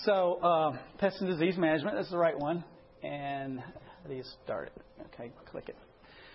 So, pest and disease management is the right one. And how do you start it? Okay, click it.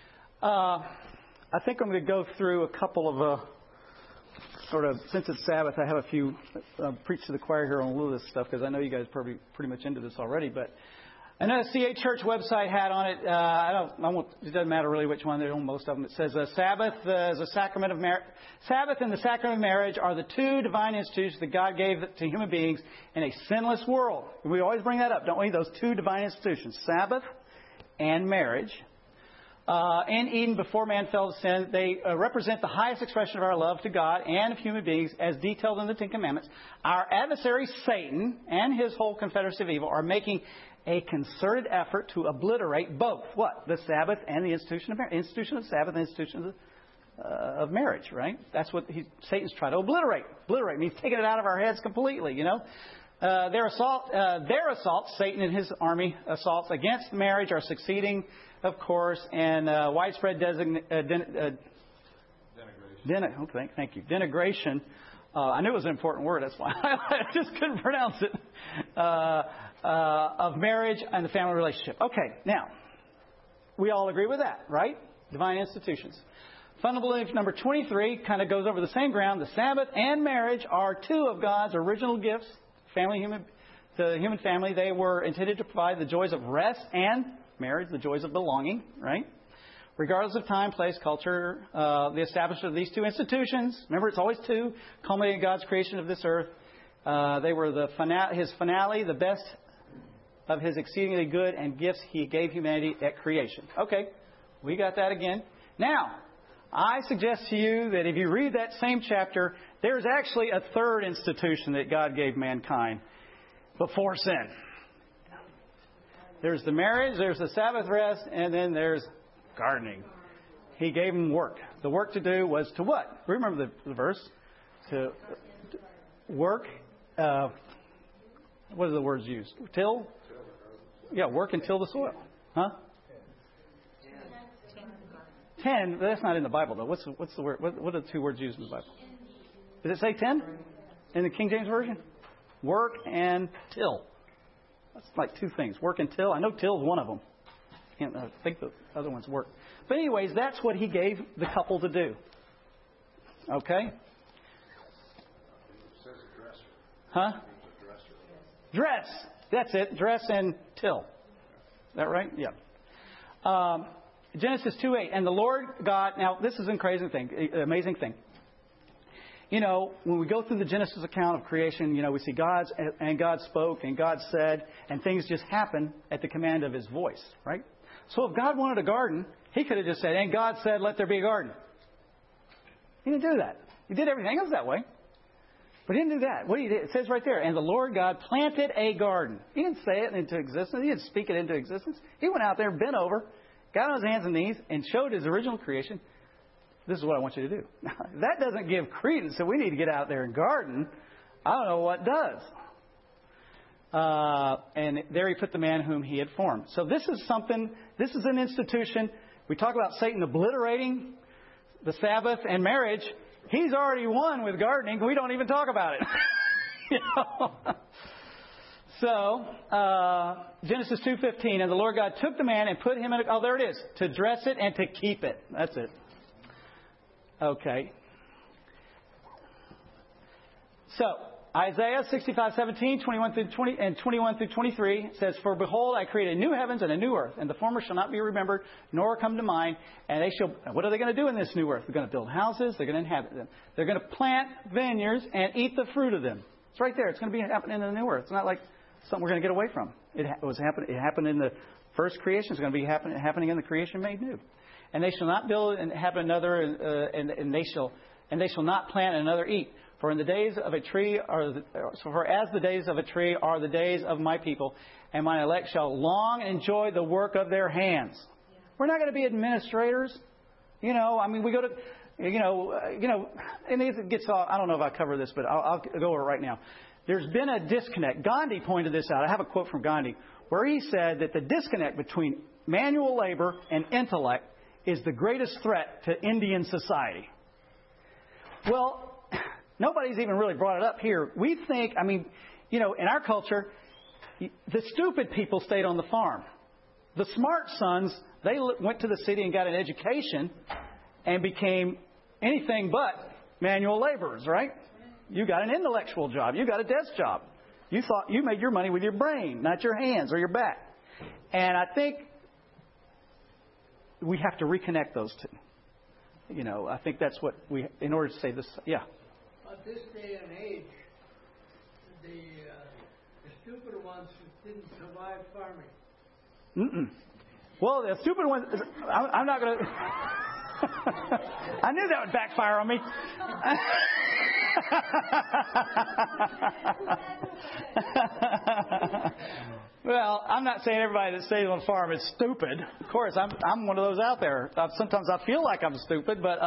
I think I'm going to go through a couple of since it's Sabbath, I have a few preach to the choir here on a little of this stuff because I know you guys are probably pretty much into this already. But I know the CA Church website had on it. It doesn't matter really which one. They're on most of them. It says Sabbath is a sacrament of marriage. Sabbath and the sacrament of marriage are the two divine institutions that God gave to human beings in a sinless world. We always bring that up, don't we? Those two divine institutions, Sabbath and marriage. In Eden, before man fell to sin, they represent the highest expression of our love to God and of human beings as detailed in the Ten Commandments. Our adversary, Satan, and his whole confederacy of evil are making a concerted effort to obliterate both. What? The Sabbath and the institution of marriage. Institution of Sabbath and institution of marriage, right? That's what Satan's trying to obliterate. Obliterate means taking it out of our heads completely, you know. Their assaults, Satan and his army assaults against marriage are succeeding, of course, and widespread denigration. Thank you. Denigration. I knew it was an important word. That's why I just couldn't pronounce it. Of marriage and the family relationship. Okay, now, we all agree with that, right? Divine institutions. Fundamental belief number 23 kind of goes over the same ground. The Sabbath and marriage are two of God's original gifts. To the human family, they were intended to provide the joys of rest and marriage, the joys of belonging, right? Regardless of time, place, culture, the establishment of these two institutions, remember it's always two, culminating in God's creation of this earth. They were his finale, the best of his exceedingly good and gifts he gave humanity at creation. Okay, we got that again. Now, I suggest to you that if you read that same chapter, there's actually a third institution that God gave mankind before sin. There's the marriage, there's the Sabbath rest, and then there's gardening. He gave them work. The work to do was to what? Remember the verse? To work. What are the words used? Till? Yeah, work and till the soil. Huh? Tend. That's not in the Bible, though. What's the word? What are the two words used in the Bible? Does it say tend in the King James Version? Work and till. That's like two things. Work and till. I know till is one of them. I think the other one's work. But anyways, that's what he gave the couple to do. Okay? Huh? Dress. That's it. Dress and till. Is that right? Yeah. Genesis 2:8. And the Lord God. Now, this is an amazing thing. You know, when we go through the Genesis account of creation, you know, we see God spoke and God said, and things just happen at the command of his voice, right? So if God wanted a garden, he could have just said, and God said, let there be a garden. He didn't do that. He did everything else that way. But he didn't do that. What he did, it says right there, and the Lord God planted a garden. He didn't say it into existence. He didn't speak it into existence. He went out there, bent over, got on his hands and knees, and showed his original creation. This is what I want you to do. Now, that doesn't give credence, so we need to get out there and garden. I don't know what does. And there he put the man whom he had formed. So this is an institution. We talk about Satan obliterating the Sabbath and marriage. He's already won with gardening. We don't even talk about it. You know? So, Genesis 2:15, and the Lord God took the man and put him in there it is, to dress it and to keep it. That's it. Okay. So, Isaiah 65:17, 21 through 23 says, for behold, I create a new heavens and a new earth, and the former shall not be remembered, nor come to mind. And what are they going to do in this new earth? They're going to build houses. They're going to inhabit them. They're going to plant vineyards and eat the fruit of them. It's right there. It's going to be happening in the new earth. It's not like something we're going to get away from. It happened in the first creation. It's going to be happening in the creation made new. And they shall not build and have another, and they shall not plant and another eat. For as the days of a tree are the days of my people, and my elect shall long enjoy the work of their hands. Yeah. We're not going to be administrators. You know, I mean, we go to, and it gets all, I don't know if I cover this, but I'll go over it right now. There's been a disconnect. Gandhi pointed this out. I have a quote from Gandhi where he said that the disconnect between manual labor and intellect is the greatest threat to Indian society. Well, Nobody's even really brought it up here. We think, in our culture, the stupid people stayed on the farm. The smart sons, they went to the city and got an education and became anything but manual laborers, right? You got an intellectual job. You got a desk job. You thought you made your money with your brain, not your hands or your back. And I think we have to reconnect those two. I think that's what in order to say this, yeah. At this day and age, the stupider ones didn't survive farming. Well, the stupid ones, I'm not going to... I knew that would backfire on me. Well, I'm not saying everybody that stays on the farm is stupid. Of course, I'm one of those out there. Sometimes I feel like I'm stupid, but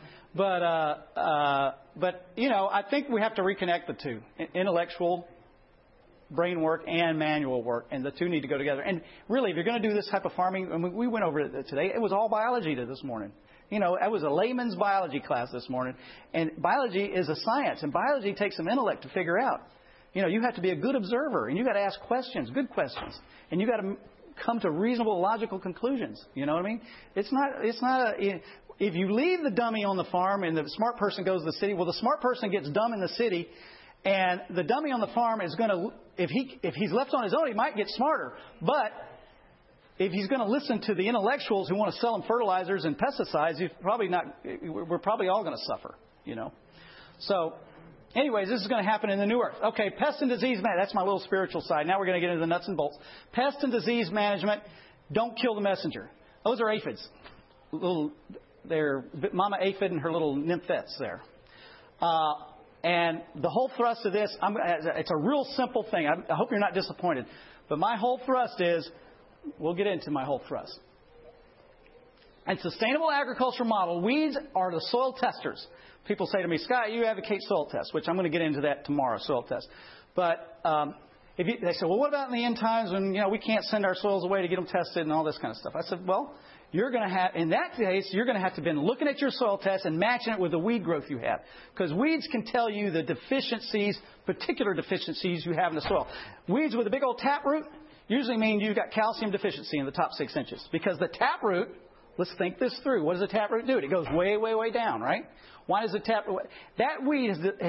I think we have to reconnect the two: intellectual brain work and manual work, and the two need to go together. And really, if you're going to do this type of farming, we went over it today. It was all biology this morning. It was a layman's biology class this morning, and biology is a science, and biology takes some intellect to figure out. You have to be a good observer, and you got to ask questions, good questions, and you got to come to reasonable, logical conclusions. You know what I mean? It's not if you leave the dummy on the farm and the smart person goes to the city, well, the smart person gets dumb in the city, and the dummy on the farm is going to, if he's left on his own, he might get smarter, but if he's going to listen to the intellectuals who want to sell him fertilizers and pesticides, we're probably all going to suffer. So. Anyways, this is going to happen in the new earth. Okay, pest and disease management. That's my little spiritual side. Now we're going to get into the nuts and bolts. Pest and disease management. Don't kill the messenger. Those are aphids. They're Mama aphid and her little nymphets there. And the whole thrust of this, it's a real simple thing. I hope you're not disappointed. But my whole thrust is, we'll get into my whole thrust. In sustainable agriculture model, weeds are the soil testers. People say to me, Scott, you advocate soil tests, which I'm going to get into that tomorrow, soil tests. But they say, well, what about in the end times when we can't send our soils away to get them tested and all this kind of stuff? I said, well, in that case, you're going to have to been looking at your soil test and matching it with the weed growth you have. Because weeds can tell you the deficiencies, particular deficiencies you have in the soil. Weeds with a big old taproot usually mean you've got calcium deficiency in the top 6 inches. Because the taproot, let's think this through. What does the taproot do? It goes way, way, way down, right? Why does the taproot? That weed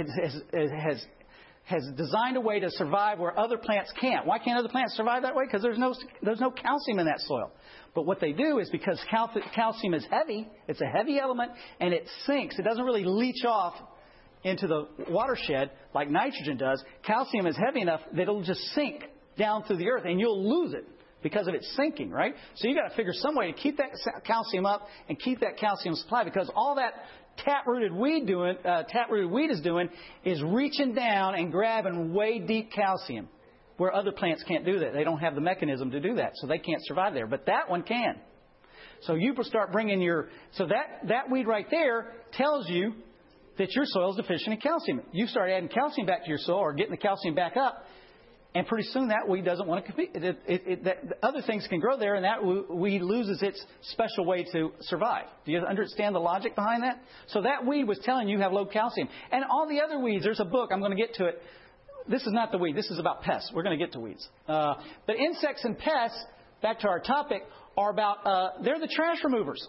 has designed a way to survive where other plants can't. Why can't other plants survive that way? Because there's no calcium in that soil. But what they do is because calcium is heavy, it's a heavy element, and it sinks. It doesn't really leach off into the watershed like nitrogen does. Calcium is heavy enough that it'll just sink down through the earth, and you'll lose it because of its sinking, right? So you got to figure some way to keep that calcium up and keep that calcium supply, because all that taprooted weed is doing is reaching down and grabbing way deep calcium where other plants can't do that. They don't have the mechanism to do that, so they can't survive there. But that one can. So you start bringing that weed right there tells you that your soil is deficient in calcium. You start adding calcium back to your soil or getting the calcium back up, and pretty soon that weed doesn't want to compete. Other things can grow there, and that weed loses its special way to survive. Do you understand the logic behind that? So that weed was telling you have low calcium. And all the other weeds, there's a book, I'm going to get to it. This is not the weed. This is about pests. We're going to get to weeds. But insects and pests, back to our topic, are about, they're the trash removers.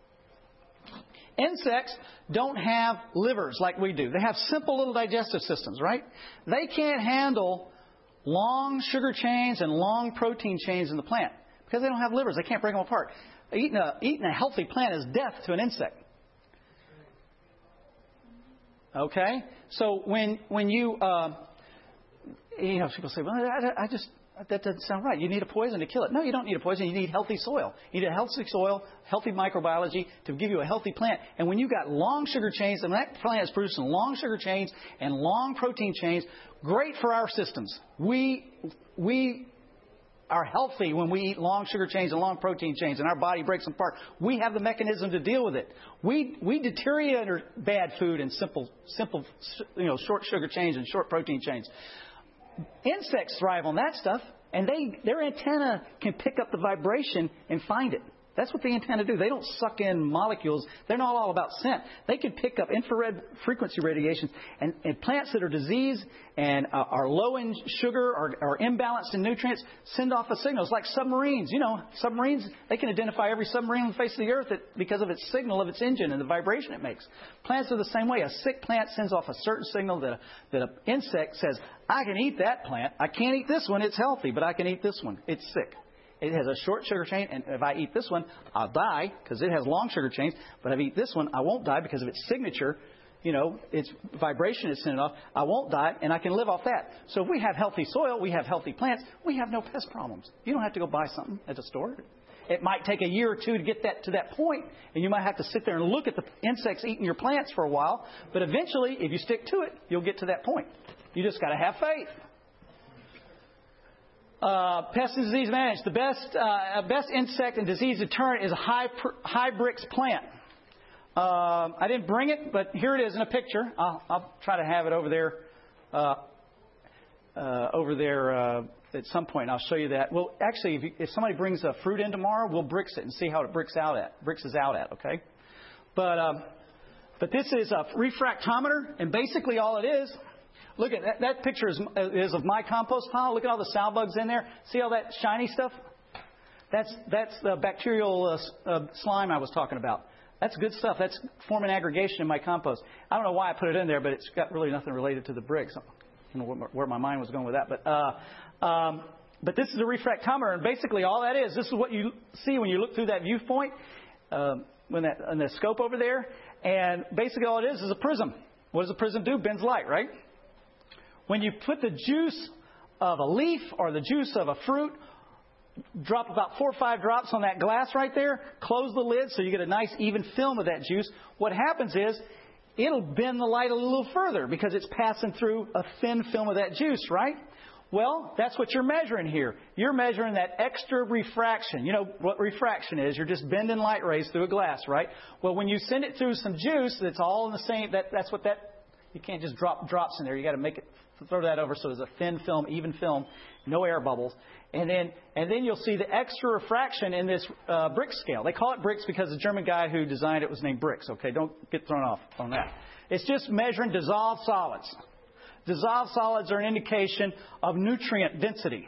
Insects don't have livers like we do. They have simple little digestive systems, right? They can't handle long sugar chains and long protein chains in the plant because they don't have livers. They can't break them apart. Eating a healthy plant is death to an insect. Okay? So when you people say, well, that doesn't sound right. You need a poison to kill it. No, you don't need a poison. You need healthy soil. You need a healthy soil, healthy microbiology to give you a healthy plant. And when you've got long sugar chains, and that plant is producing long sugar chains and long protein chains, great for our systems. We are healthy when we eat long sugar chains and long protein chains, and our body breaks them apart. We have the mechanism to deal with it. We deteriorate under bad food and simple, short sugar chains and short protein chains. Insects thrive on that stuff, and their antenna can pick up the vibration and find it. That's what they intend to do. They don't suck in molecules. They're not all about scent. They can pick up infrared frequency radiations, and plants that are diseased and are low in sugar or are imbalanced in nutrients send off a signal. It's like submarines. You know, submarines, they can identify every submarine on the face of the earth because of its signal of its engine and the vibration it makes. Plants are the same way. A sick plant sends off a certain signal that an insect says, I can eat that plant. I can't eat this one. It's healthy, but I can eat this one. It's sick. It has a short sugar chain, and if I eat this one, I'll die because it has long sugar chains. But if I eat this one, I won't die because of its signature, you know, its vibration is sending off. I won't die, and I can live off that. So if we have healthy soil, we have healthy plants, we have no pest problems. You don't have to go buy something at the store. It might take a year or two to get that to that point, and you might have to sit there and look at the insects eating your plants for a while. But eventually, if you stick to it, you'll get to that point. You just got to have faith. Pest and disease management. The best insect and disease deterrent is a Hybrix plant. I didn't bring it, but here it is in a picture. I'll try to have it over there. At some point, I'll show you that. Well, actually, if somebody brings a fruit in tomorrow, we'll Brix it and see how it Brixes out at. Okay, but this is a refractometer, and basically all it is. Look at that picture is of my compost pile. Look at all the sow bugs in there. See all that shiny stuff? That's the bacterial slime I was talking about. That's good stuff. That's forming aggregation in my compost. I don't know why I put it in there, but it's got really nothing related to the Brix. I don't know where my mind was going with that. But this is a refractometer, and basically all that is, this is what you see when you look through that viewpoint, on the scope over there. And basically all it is a prism. What does a prism do? Bends light, right? When you put the juice of a leaf or the juice of a fruit, drop about 4 or 5 drops on that glass right there, close the lid so you get a nice even film of that juice. What happens is it'll bend the light a little further because it's passing through a thin film of that juice, right? Well, that's what you're measuring here. You're measuring that extra refraction. You know what refraction is. You're just bending light rays through a glass, right? Well, when you send it through some juice that's all in the same, that's what that, you can't just drop drops in there. You got to make it, throw that over so there's a thin film, even film, no air bubbles. And then you'll see the extra refraction in this Brix scale. They call it Brix because the German guy who designed it was named Brix. Okay, don't get thrown off on that. It's just measuring dissolved solids. Dissolved solids are an indication of nutrient density.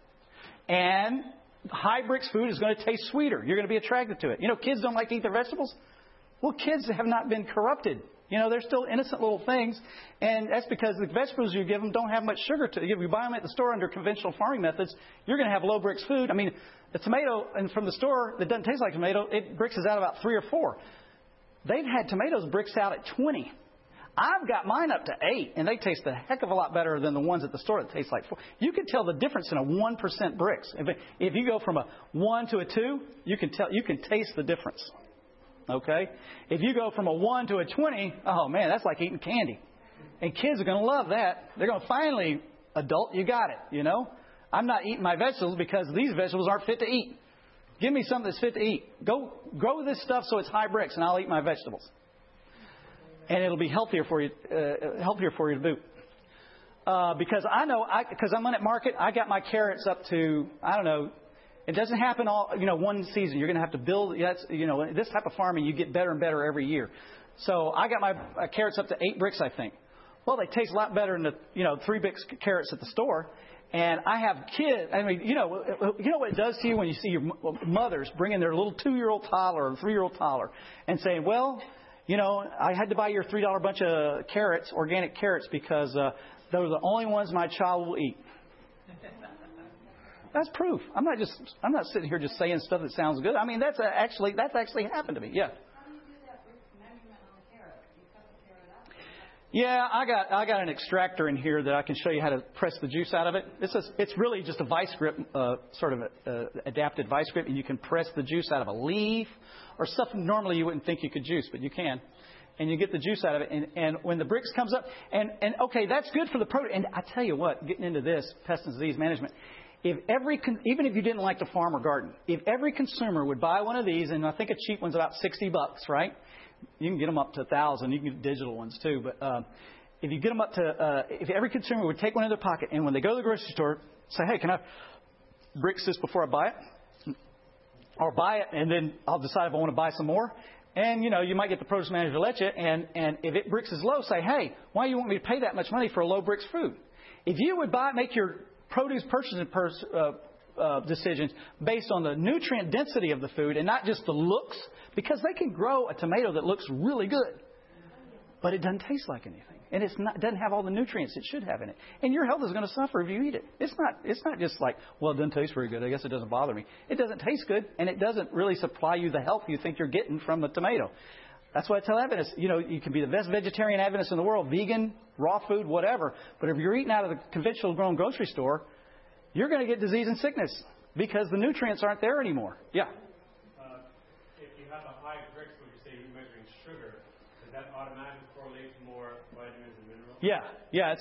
And high Brix food is going to taste sweeter. You're going to be attracted to it. You know, kids don't like to eat their vegetables. Well, kids have not been corrupted. You know, they're still innocent little things, and that's because the vegetables you give them don't have much sugar to them. If you buy them at the store under conventional farming methods, you're going to have low Brix food. I mean, the tomato and from the store that doesn't taste like tomato, it Brixes out about 3 or 4. They've had tomatoes Brix out at 20. I've got mine up to 8, and they taste a heck of a lot better than the ones at the store that taste like 4. You can tell the difference in a 1% Brix. If you go from a 1 to a 2, you can taste the difference. Okay? If you go from a 1 to a 20, oh man, that's like eating candy. And kids are going to love that. They're going to finally, adult, you got it, you know? I'm not eating my vegetables because these vegetables aren't fit to eat. Give me something that's fit to eat. Go grow this stuff so it's high Brix, and I'll eat my vegetables. And it'll be healthier for you to boot. Because I know, because I'm on at market, I got my carrots up to, I don't know, it doesn't happen all, one season. You're going to have to build, this type of farming, you get better and better every year. So I got my carrots up to 8 Brix, I think. Well, they taste a lot better than the, 3 Brix carrots at the store. And I have kids, I mean, you know what it does to you when you see your mothers bringing their little 2-year-old toddler or 3-year-old toddler and saying, well, I had to buy your $3 bunch of carrots, organic carrots, because those are the only ones my child will eat. That's proof. I'm not sitting here just saying stuff that sounds good. I mean, that's actually happened to me. Yeah. How do you do that with measurement on the carrot? You cut the carrot up? Yeah, I got an extractor in here that I can show you how to press the juice out of it. It's really just a vice grip, sort of adapted vice grip, and you can press the juice out of a leaf or stuff normally you wouldn't think you could juice, but you can. And you get the juice out of it. And when the Brix comes up, and okay, that's good for the protein. And I tell you what, getting into this, pest and disease management, even if you didn't like to farm or garden, if every consumer would buy one of these, and I think a cheap one's about $60, right? You can get them up to $1,000. You can get digital ones too. But if you get them up to, if every consumer would take one in their pocket, and when they go to the grocery store, say, hey, can I Brix this before I buy it? or buy it, and then I'll decide if I want to buy some more. And, you might get the produce manager to let you. And if Brix is low, say, hey, why do you want me to pay that much money for a low Brix food? If you would make your produce purchasing decisions based on the nutrient density of the food and not just the looks, because they can grow a tomato that looks really good, but it doesn't taste like anything. And it doesn't have all the nutrients it should have in it. And your health is going to suffer if you eat it. It's not just like, well, it doesn't taste very good. I guess it doesn't bother me. It doesn't taste good, and it doesn't really supply you the health you think you're getting from the tomato. That's why I tell Adventists, you can be the best vegetarian Adventist in the world, vegan, raw food, whatever. But if you're eating out of the conventional grown grocery store, you're going to get disease and sickness because the nutrients aren't there anymore. Yeah. If you have a high Brix, when you say you're measuring sugar, does that automatically correlate to more vitamins and minerals? Yeah.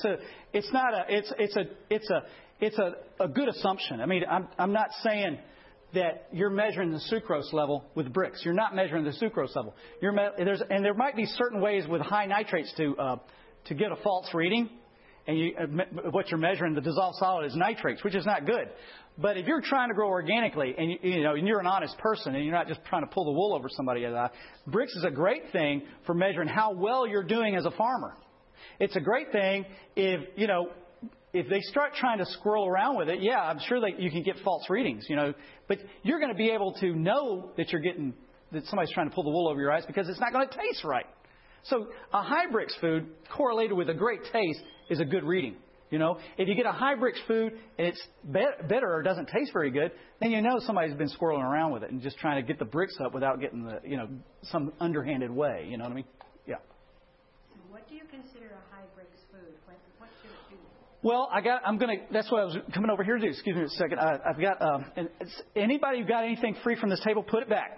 It's a good assumption. I mean, I'm not saying that you're measuring the sucrose level with Brix. You're not measuring the sucrose level. And there might be certain ways with high nitrates to get a false reading. And what you're measuring, the dissolved solid, is nitrates, which is not good. But if you're trying to grow organically and you're an honest person and you're not just trying to pull the wool over somebody, Brix is a great thing for measuring how well you're doing as a farmer. It's a great thing if they start trying to squirrel around with it. Yeah, I'm sure that you can get false readings, but you're going to be able to know that that somebody's trying to pull the wool over your eyes because it's not going to taste right. So a high Brix food correlated with a great taste is a good reading. If you get a high Brix food and it's bitter or doesn't taste very good, then somebody's been squirreling around with it and just trying to get the Brix up without getting some underhanded way. You know what I mean? Yeah. What do you consider a high Brix food? What should it do? Well, that's what I was coming over here to do. Excuse me a second. I've got, anybody who got anything free from this table, put it back.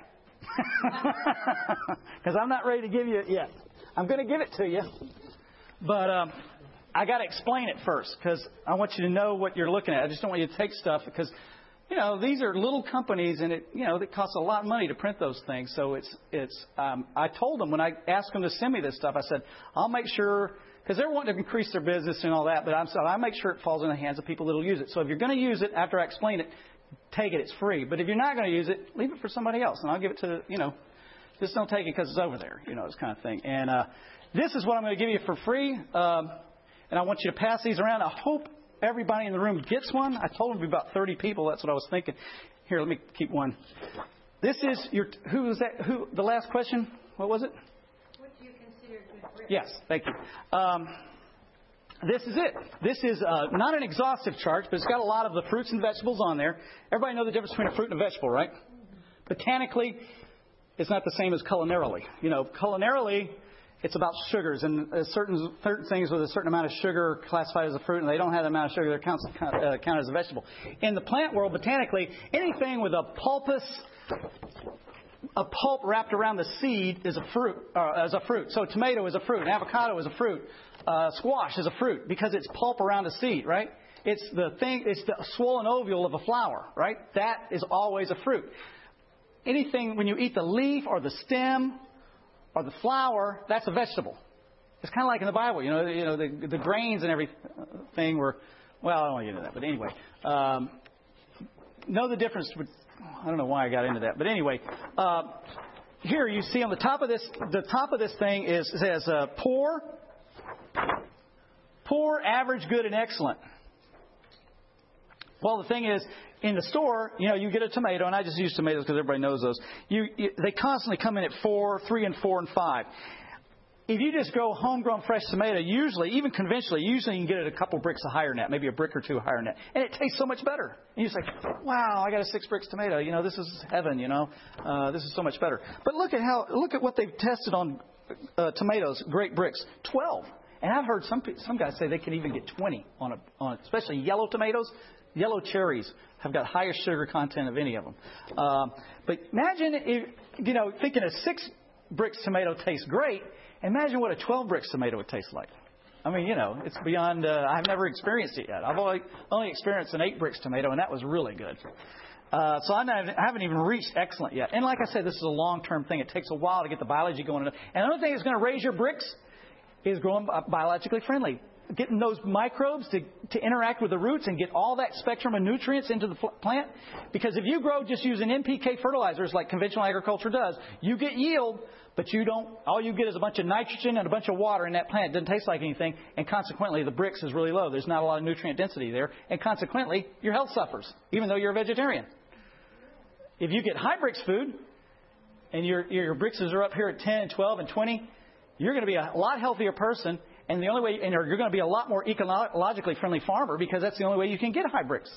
Because I'm not ready to give you it yet. I'm going to give it to you. But I got to explain it first because I want you to know what you're looking at. I just don't want you to take stuff because, these are little companies and it costs a lot of money to print those things. So I told them when I asked them to send me this stuff, I said, I'll make sure, because they're wanting to increase their business and all that, but I'll make sure it falls in the hands of people that will use it. So if you're going to use it after I explain it, take it. It's free. But if you're not going to use it, leave it for somebody else. And I'll give it to, just don't take it because it's over there, this kind of thing. And this is what I'm going to give you for free. And I want you to pass these around. I hope everybody in the room gets one. I told them to be about 30 people. That's what I was thinking. Here, let me keep one. This is who was that? The last question? What was it? What do you consider good Brix? Yes, thank you. This is it. This is not an exhaustive chart, but it's got a lot of the fruits and vegetables on there. Everybody know the difference between a fruit and a vegetable, right? Botanically, it's not the same as culinarily. Culinarily, it's about sugars, and certain things with a certain amount of sugar are classified as a fruit, and they don't have the amount of sugar they're counted as a vegetable. In the plant world, botanically, anything with a pulp wrapped around the seed is a fruit. So tomato is a fruit, an avocado is a fruit, squash is a fruit because it's pulp around a seed, right? It's the swollen ovule of a flower, right? That is always a fruit. Anything when you eat the leaf or the stem or the flower, that's a vegetable. It's kind of like in the Bible, the grains and everything were. Well, I don't want to get into that, but anyway, know the difference. I don't know why I got into that, but anyway, here you see on the top of this thing says poor, average, good, and excellent. Well, the thing is, in the store, you get a tomato, and I just use tomatoes because everybody knows those. They constantly come in at 4, 3, and 4, and 5. If you just grow homegrown fresh tomato, usually, even conventionally, you can get it a couple bricks of higher net, maybe a brick or two higher net, and it tastes so much better. And you say, "Wow, I got a 6 bricks tomato. This is heaven. This is so much better." But look at what they've tested on tomatoes, great bricks, 12. And I've heard some guys say they can even get 20 on especially yellow tomatoes. Yellow cherries have got highest sugar content of any of them. But imagine if, thinking a 6 bricks tomato tastes great, imagine what a 12 bricks tomato would taste like. I mean, it's beyond, I've never experienced it yet. I've only experienced an 8 bricks tomato, and that was really good. So I haven't even reached excellent yet. And like I said, this is a long-term thing. It takes a while to get the biology going. And another thing that's going to raise your bricks is growing biologically friendly. getting those microbes to interact with the roots and get all that spectrum of nutrients into the plant. Because if you grow just using NPK fertilizers like conventional agriculture does, you get yield, but you don't. All you get is a bunch of nitrogen and a bunch of water in that plant. It doesn't taste like anything, and consequently the Brix is really low. There's not a lot of nutrient density there, and consequently your health suffers, even though you're a vegetarian. If you get high Brix food, and your Brixes are up here at 10, 12, and 20, you're going to be a lot healthier person. And the only way, and you're going to be a lot more ecologically friendly farmer because that's the only way you can get high Brix.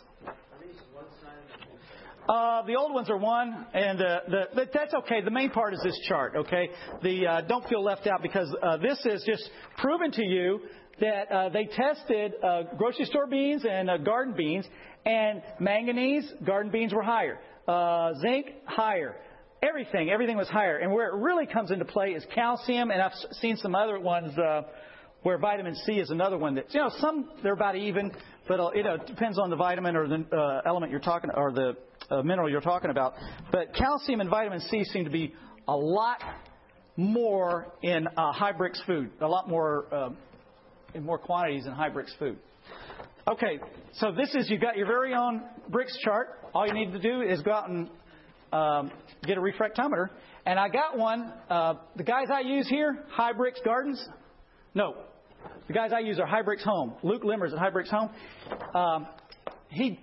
The old ones are one, and that's okay. The main part is this chart, okay? Don't feel left out because this is just proven to you that they tested grocery store beans and garden beans, and manganese, garden beans were higher. Zinc, higher. Everything was higher. And where it really comes into play is calcium, and I've seen some other ones where vitamin C is another one that, some they're about even, but it depends on the vitamin or the element you're talking, or the mineral you're talking about. But calcium and vitamin C seem to be a lot more in high Brix food, a lot more in more quantities in high Brix food. Okay, so you've got your very own Brix chart. All you need to do is go out and get a refractometer. And I got one. The guys I use here, High Brix Gardens. No, the guys I use are High Brix Home. Luke Limmers at High Brix Home. He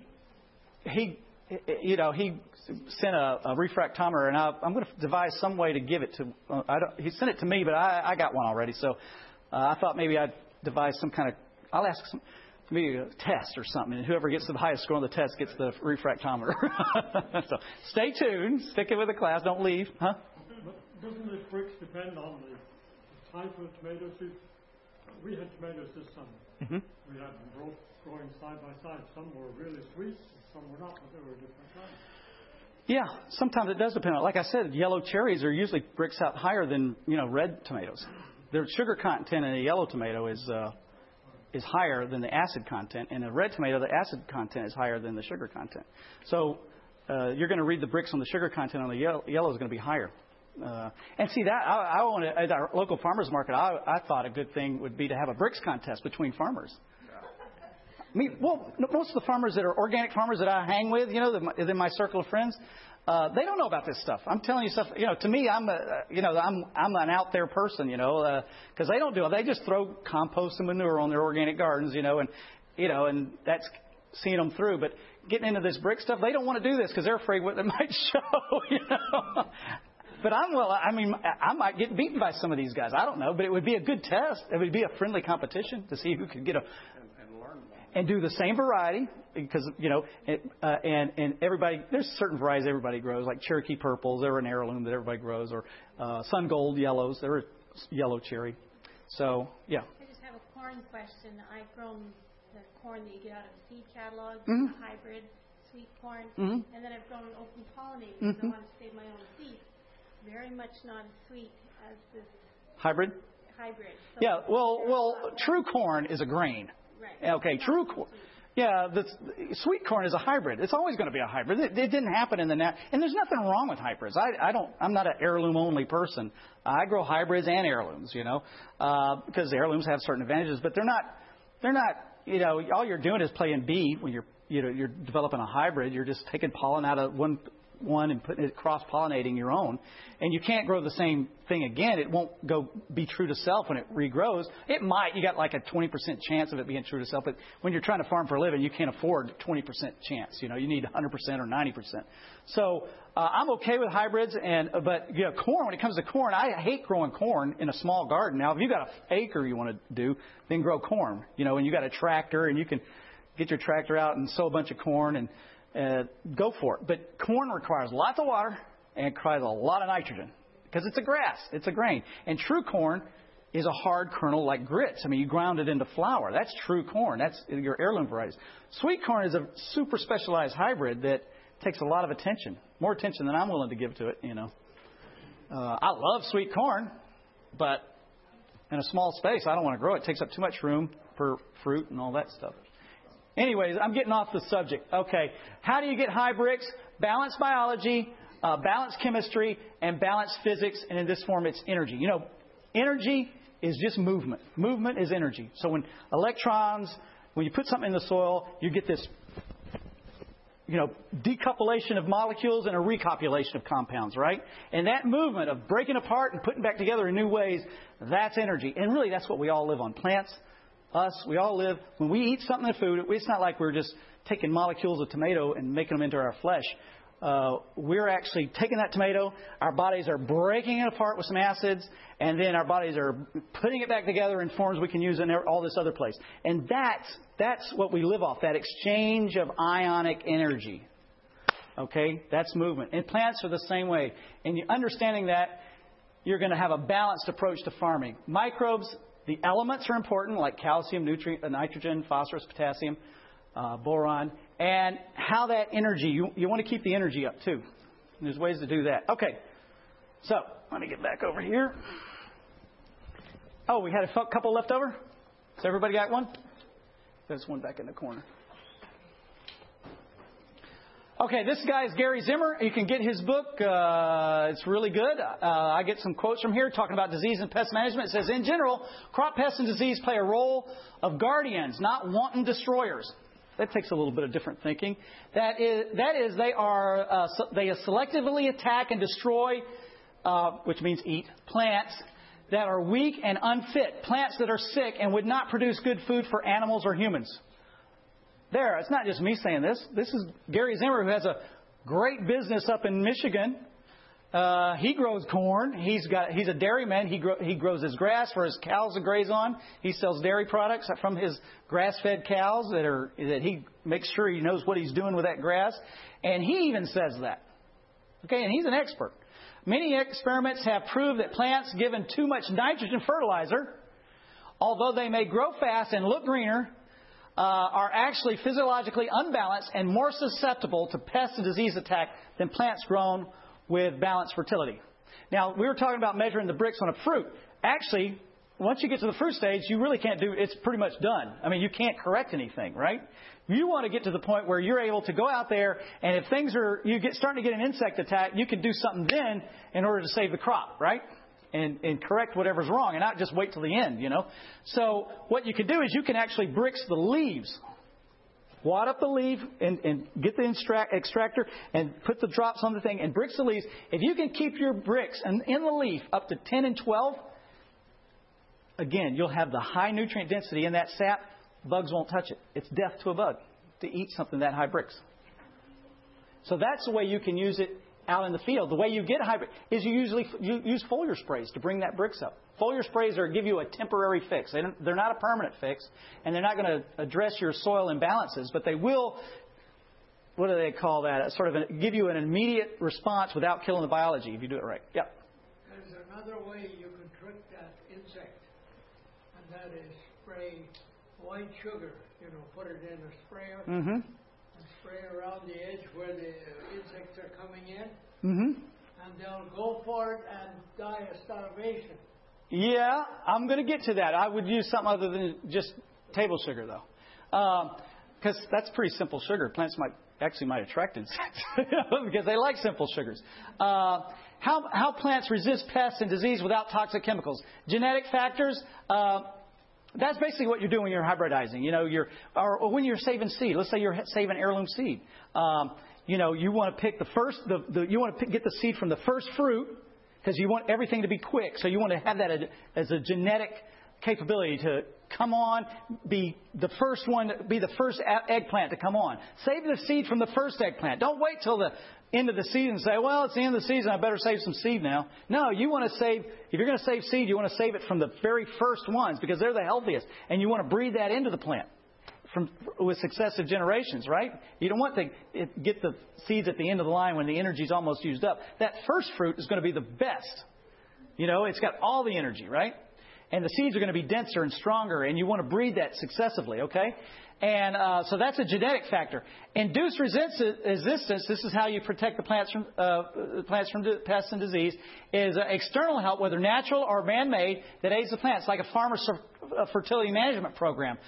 sent a refractometer, and I'm going to devise some way to give it to. He sent it to me, but I got one already. So I thought maybe I'd devise some kind of. I'll ask maybe a test or something, and whoever gets the highest score on the test gets the refractometer. So stay tuned. Stick it with the class. Don't leave. Huh? But doesn't the Brix depend on the type of tomatoes? We had tomatoes this summer. Mm-hmm. We had them both growing side by side. Some were really sweet, some were not, but they were different kinds. Yeah, sometimes it does depend on. Like I said, yellow cherries are usually Brix out higher than red tomatoes. Their sugar content in a yellow tomato is higher than the acid content. In a red tomato, the acid content is higher than the sugar content. So you're going to read the Brix on the sugar content on the yellow is going to be higher. And see that I want to, at our local farmers market. I thought a good thing would be to have a Brix contest between farmers. I mean, most of the farmers that are organic farmers that I hang with, in my circle of friends, they don't know about this stuff. I'm telling you stuff. To me, I'm an out there person, because they don't do it. They just throw compost and manure on their organic gardens, and that's seeing them through. But getting into this Brix stuff, they don't want to do this because they're afraid what they might show, But I might get beaten by some of these guys. I don't know, but it would be a good test. It would be a friendly competition to see who could get and do the same variety, because and everybody, there's certain varieties everybody grows, like Cherokee purples. They're an heirloom that everybody grows, or Sun Gold yellows. They're a yellow cherry. So yeah. I just have a corn question. I've grown the corn that you get out of the seed catalog, hybrid sweet corn, and then I've grown open pollinated because I want to save my own seed. Very much not as sweet as this hybrid. So yeah. Well, true corn is a grain. Right. Okay, true corn. Yeah, the sweet corn is a hybrid. It's always going to be a hybrid. It didn't happen in the and there's nothing wrong with hybrids. I'm not an heirloom only person. I grow hybrids and heirlooms, because the heirlooms have certain advantages, but they're not. All you're doing is playing bee when you're developing a hybrid. You're just taking pollen out of one and putting it cross-pollinating your own, and you can't grow the same thing again. It won't be true to self when it regrows. It might. You got like a 20% chance of it being true to self, but when you're trying to farm for a living, you can't afford 20% chance. You need 100% or 90%. So I'm okay with hybrids, but corn. When it comes to corn, I hate growing corn in a small garden. Now, if you got an acre you want to do, then grow corn. And you got a tractor, and you can get your tractor out and sow a bunch of corn and go for it. But corn requires lots of water and it requires a lot of nitrogen because it's a grass. It's a grain. And true corn is a hard kernel like grits. I mean, you ground it into flour. That's true corn. That's your heirloom varieties. Sweet corn is a super specialized hybrid that takes a lot of attention, more attention than I'm willing to give to it, I love sweet corn, but in a small space, I don't want to grow it. It takes up too much room for fruit and all that stuff. Anyways, I'm getting off the subject. Okay, how do you get high Brix? Balanced biology, balanced chemistry, and balanced physics. And in this form, it's energy. Energy is just movement. Movement is energy. So when you put something in the soil, you get this, decouplation of molecules and a recopulation of compounds, right? And that movement of breaking apart and putting back together in new ways, that's energy. And really, that's what we all live on. Plants, us, we all live. When we eat something in food, it's not like we're just taking molecules of tomato and making them into our flesh. We're actually taking that tomato, our bodies are breaking it apart with some acids, and then our bodies are putting it back together in forms we can use in all this other place. And that's what we live off, that exchange of ionic energy. Okay? That's movement. And plants are the same way. And understanding that, you're going to have a balanced approach to farming. Microbes, the elements are important, like calcium, nitrogen, phosphorus, potassium, boron, and how that energy, you want to keep the energy up too. And there's ways to do that. Okay, so let me get back over here. Oh, we had a couple left over? So everybody got one? There's one back in the corner. Okay, this guy is Gary Zimmer. You can get his book. It's really good. I get some quotes from here talking about disease and pest management. It says, in general, crop pests and disease play a role of guardians, not wanton destroyers. That takes a little bit of different thinking. That is, they selectively attack and destroy, which means eat, plants that are weak and unfit, plants that are sick and would not produce good food for animals or humans. There, it's not just me saying this. This is Gary Zimmer, who has a great business up in Michigan. He grows corn. He's a dairyman. He grows his grass for his cows to graze on. He sells dairy products from his grass-fed cows that he makes sure he knows what he's doing with that grass. And he even says that. Okay, and he's an expert. Many experiments have proved that plants given too much nitrogen fertilizer, although they may grow fast and look greener, are actually physiologically unbalanced and more susceptible to pest and disease attack than plants grown with balanced fertility. Now, we were talking about measuring the Brix on a fruit. Actually, once you get to the fruit stage, you really can't do it. It's pretty much done. I mean, you can't correct anything, right? You want to get to the point where you're able to go out there, and if starting to get an insect attack, you can do something then in order to save the crop, right? And correct whatever's wrong, and not just wait till the end, So what you can do is you can actually Brix the leaves. Wad up the leaf and get the extractor and put the drops on the thing and Brix the leaves. If you can keep your Brix in the leaf up to 10 and 12, again, you'll have the high nutrient density in that sap. Bugs won't touch it. It's death to a bug to eat something that high Brix. So that's the way you can use it out in the field. The way you get hybrid is you use foliar sprays to bring that Brix up. Foliar sprays give you a temporary fix. They're not a permanent fix, and they're not going to address your soil imbalances, but they will, what do they call that? Give you an immediate response without killing the biology if you do it right. Yeah. There's another way you can trick that insect, and that is spray white sugar. Put it in a sprayer. Mm-hmm. Spray around the edge where the insects are coming in, and they'll go for it and die of starvation. Yeah, I'm going to get to that. I would use something other than just table sugar, though, because that's pretty simple sugar. Plants might attract insects because they like simple sugars. How plants resist pests and disease without toxic chemicals? Genetic factors. That's basically what you're doing when you're hybridizing. Or when you're saving seed. Let's say you're saving heirloom seed. You want to pick you want to get the seed from the first fruit because you want everything to be quick. So you want to have that as a genetic capability to come on, be the first eggplant to come on. Save the seed from the first eggplant. Don't wait till the end of the season and say, well, it's the end of the season, I better save some seed now. No, you want to save, if you're going to save seed, you want to save it from the very first ones because they're the healthiest. And you want to breed that into the plant with successive generations, right? You don't want to get the seeds at the end of the line when the energy's almost used up. That first fruit is going to be the best. It's got all the energy, right? And the seeds are going to be denser and stronger, and you want to breed that successively, okay? And so that's a genetic factor. Induced resistance, this is how you protect the plants from pests and disease, is external help, whether natural or man-made, that aids the plants, like a farmer's fertility management program.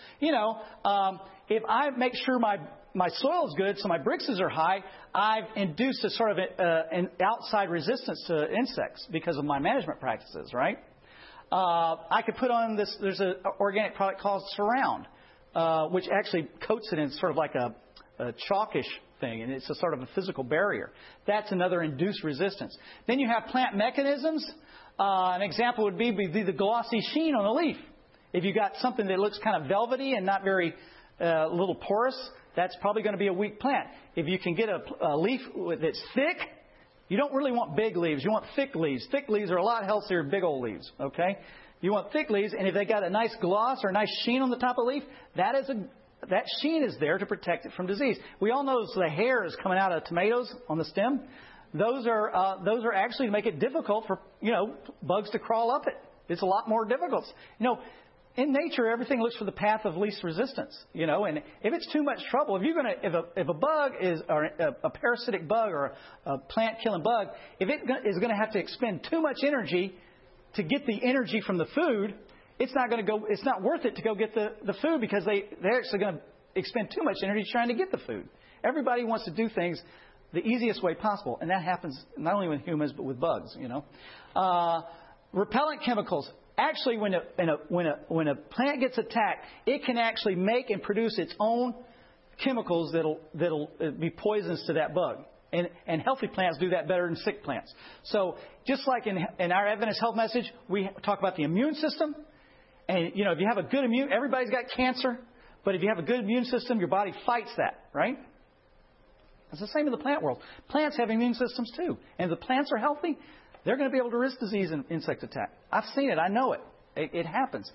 If I make sure my soil is good, so my Brixes are high, I've induced a sort of an outside resistance to insects because of my management practices, right? I could put on this. There's an organic product called Surround, which actually coats it in sort of like a chalkish thing, and it's a sort of a physical barrier. That's another induced resistance. Then you have plant mechanisms. An example would be the glossy sheen on a leaf. If you got something that looks kind of velvety and not very little porous, that's probably going to be a weak plant. If you can get a leaf that's thick, you don't really want big leaves. You want thick leaves. Thick leaves are a lot healthier than big old leaves. Okay, you want thick leaves, and if they got a nice gloss or a nice sheen on the top of the leaf, that sheen is there to protect it from disease. We all know the hairs coming out of tomatoes on the stem. Those are actually to make it difficult for bugs to crawl up it. It's a lot more difficult. In nature, everything looks for the path of least resistance. And if it's too much trouble, if a bug is or a parasitic bug or a plant killing bug, if it is going to have to expend too much energy to get the energy from the food, it's not worth it to go get the food, because they're actually going to expend too much energy trying to get the food. Everybody wants to do things the easiest way possible, and that happens not only with humans but with bugs. Repellent chemicals. Actually, when a plant gets attacked, it can actually make and produce its own chemicals that'll be poisons to that bug. And healthy plants do that better than sick plants. So just like in our Adventist Health Message, we talk about the immune system. And, if you have a good everybody's got cancer, but if you have a good immune system, your body fights that, right? It's the same in the plant world. Plants have immune systems too. And if the plants are healthy, they're going to be able to resist disease and insect attack. I've seen it. I know it. It happens.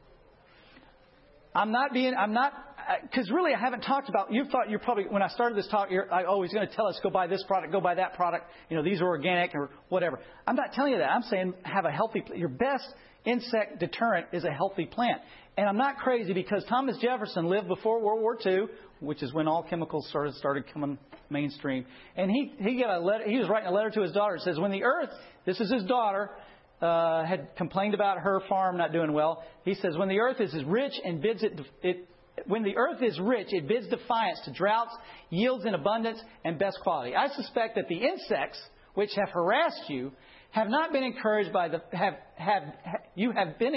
Because really I haven't talked about, you thought you're probably, when I started this talk, he's going to tell us, go buy this product, go buy that product, these are organic or whatever. I'm not telling you that. I'm saying have a healthy, your best insect deterrent is a healthy plant. And I'm not crazy, because Thomas Jefferson lived before World War II, which is when all chemicals started coming mainstream. And he got a letter. He was writing a letter to his daughter. It says, when the earth, this is his daughter, had complained about her farm not doing well. He says, when the earth is rich, it bids defiance to droughts, yields in abundance, and best quality. I suspect that the insects which have harassed you have not been encouraged by have been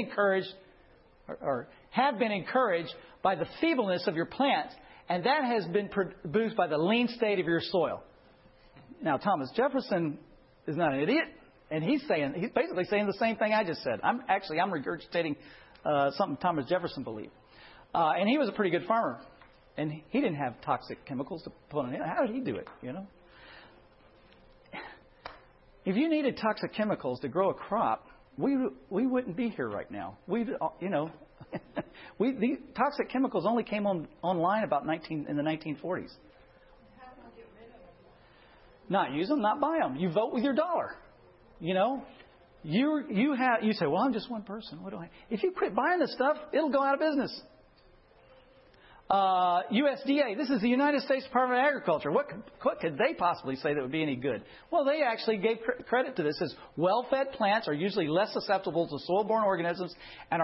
encouraged by the feebleness of your plants, and that has been produced by the lean state of your soil. Now, Thomas Jefferson is not an idiot, and he's basically saying the same thing I just said. I'm regurgitating something Thomas Jefferson believed. And he was a pretty good farmer. And he didn't have toxic chemicals to put on it. How did he do it, If you needed toxic chemicals to grow a crop, we wouldn't be here right now. The toxic chemicals only came online about in the 1940s. Not use them, not buy them. You vote with your dollar. You say, well, I'm just one person. What do I? If you quit buying this stuff, it'll go out of business. USDA, this is the United States Department of Agriculture. What could they possibly say that would be any good? Well, they actually gave credit to this as well-fed plants are usually less susceptible to soil-borne organisms and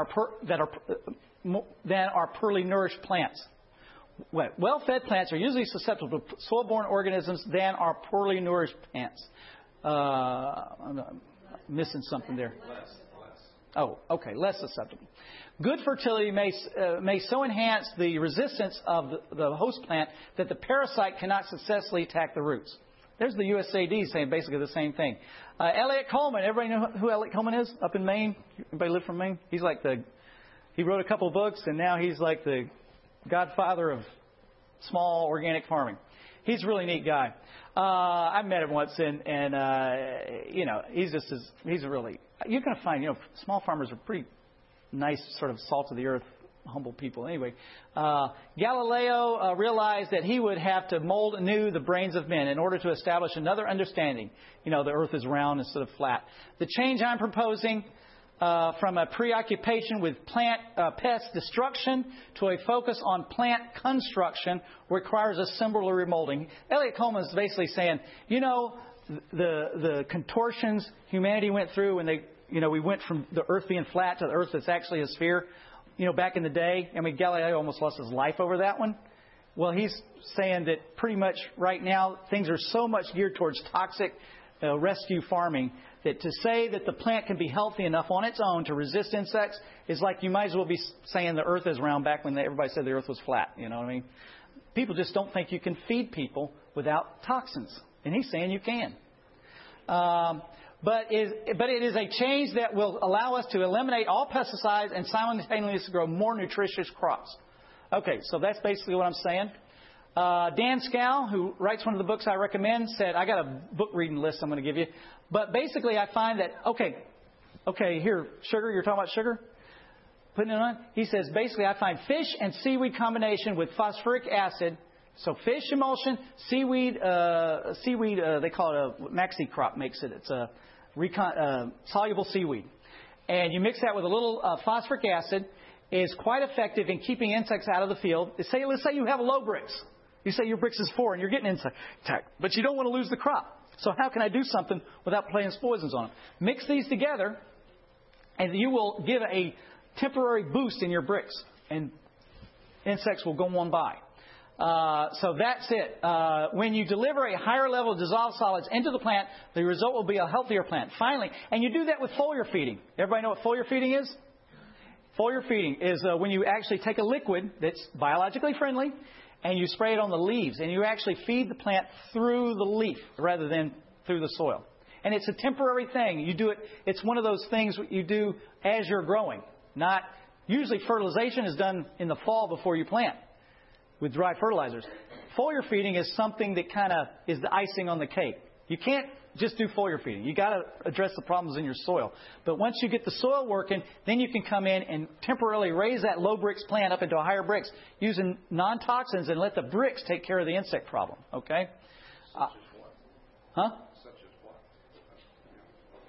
than are poorly nourished plants. Well-fed plants are usually susceptible to soil-borne organisms than are poorly nourished plants. I'm missing something there. Oh, okay, less susceptible. Good fertility may so enhance the resistance of the host plant that the parasite cannot successfully attack the roots. There's the USAID saying basically the same thing. Elliot Coleman, everybody know who Elliot Coleman is up in Maine? Everybody live from Maine? He wrote a couple of books, and now he's like the godfather of small organic farming. He's a really neat guy. I met him once, and he's a really, you're going to find, small farmers are pretty nice, sort of salt of the earth, humble people. Anyway, Galileo realized that he would have to mold anew the brains of men in order to establish another understanding. The earth is round instead of flat. The change I'm proposing from a preoccupation with plant pest destruction to a focus on plant construction requires a similar remolding. Elliot Coleman is basically saying, the contortions humanity went through when we went from the earth being flat to the earth that's actually a sphere. Back in the day, Galileo almost lost his life over that one. Well, he's saying that pretty much right now things are so much geared towards toxic rescue farming, that to say that the plant can be healthy enough on its own to resist insects is like you might as well be saying the earth is round back when everybody said the earth was flat. You know what I mean? People just don't think you can feed people without toxins. And he's saying you can. But it is a change that will allow us to eliminate all pesticides and simultaneously grow more nutritious crops. Okay, so that's basically what I'm saying. Dan Scow, who writes one of the books I recommend, said, I got a book reading list I'm going to give you. But basically I find that, okay, here, sugar, you're talking about sugar? Putting it on? He says, basically I find fish and seaweed combination with phosphoric acid. So fish emulsion, seaweed, they call it a maxi crop makes it. It's a soluble seaweed. And you mix that with a little phosphoric acid. Is quite effective in keeping insects out of the field. Let's say you have a low Brix. You say your Brix is 4 and you're getting insect attack, but you don't want to lose the crop. So how can I do something without playing poisons on them? Mix these together, and you will give a temporary boost in your Brix, and insects will go on by. So that's it. When you deliver a higher level of dissolved solids into the plant, the result will be a healthier plant. Finally, and you do that with foliar feeding. Everybody know what foliar feeding is? Foliar feeding is when you actually take a liquid that's biologically friendly and you spray it on the leaves, and you actually feed the plant through the leaf rather than through the soil. And it's a temporary thing. You do it. It's one of those things you do as you're growing. Not usually fertilization is done in the fall before you plant with dry fertilizers. Foliar feeding is something that kind of is the icing on the cake. You can't just do foliar feeding. You got to address the problems in your soil. But once you get the soil working, then you can come in and temporarily raise that low Brix plant up into a higher Brix using non-toxins and let the Brix take care of the insect problem. Okay? Such as what? Huh? Such as what? What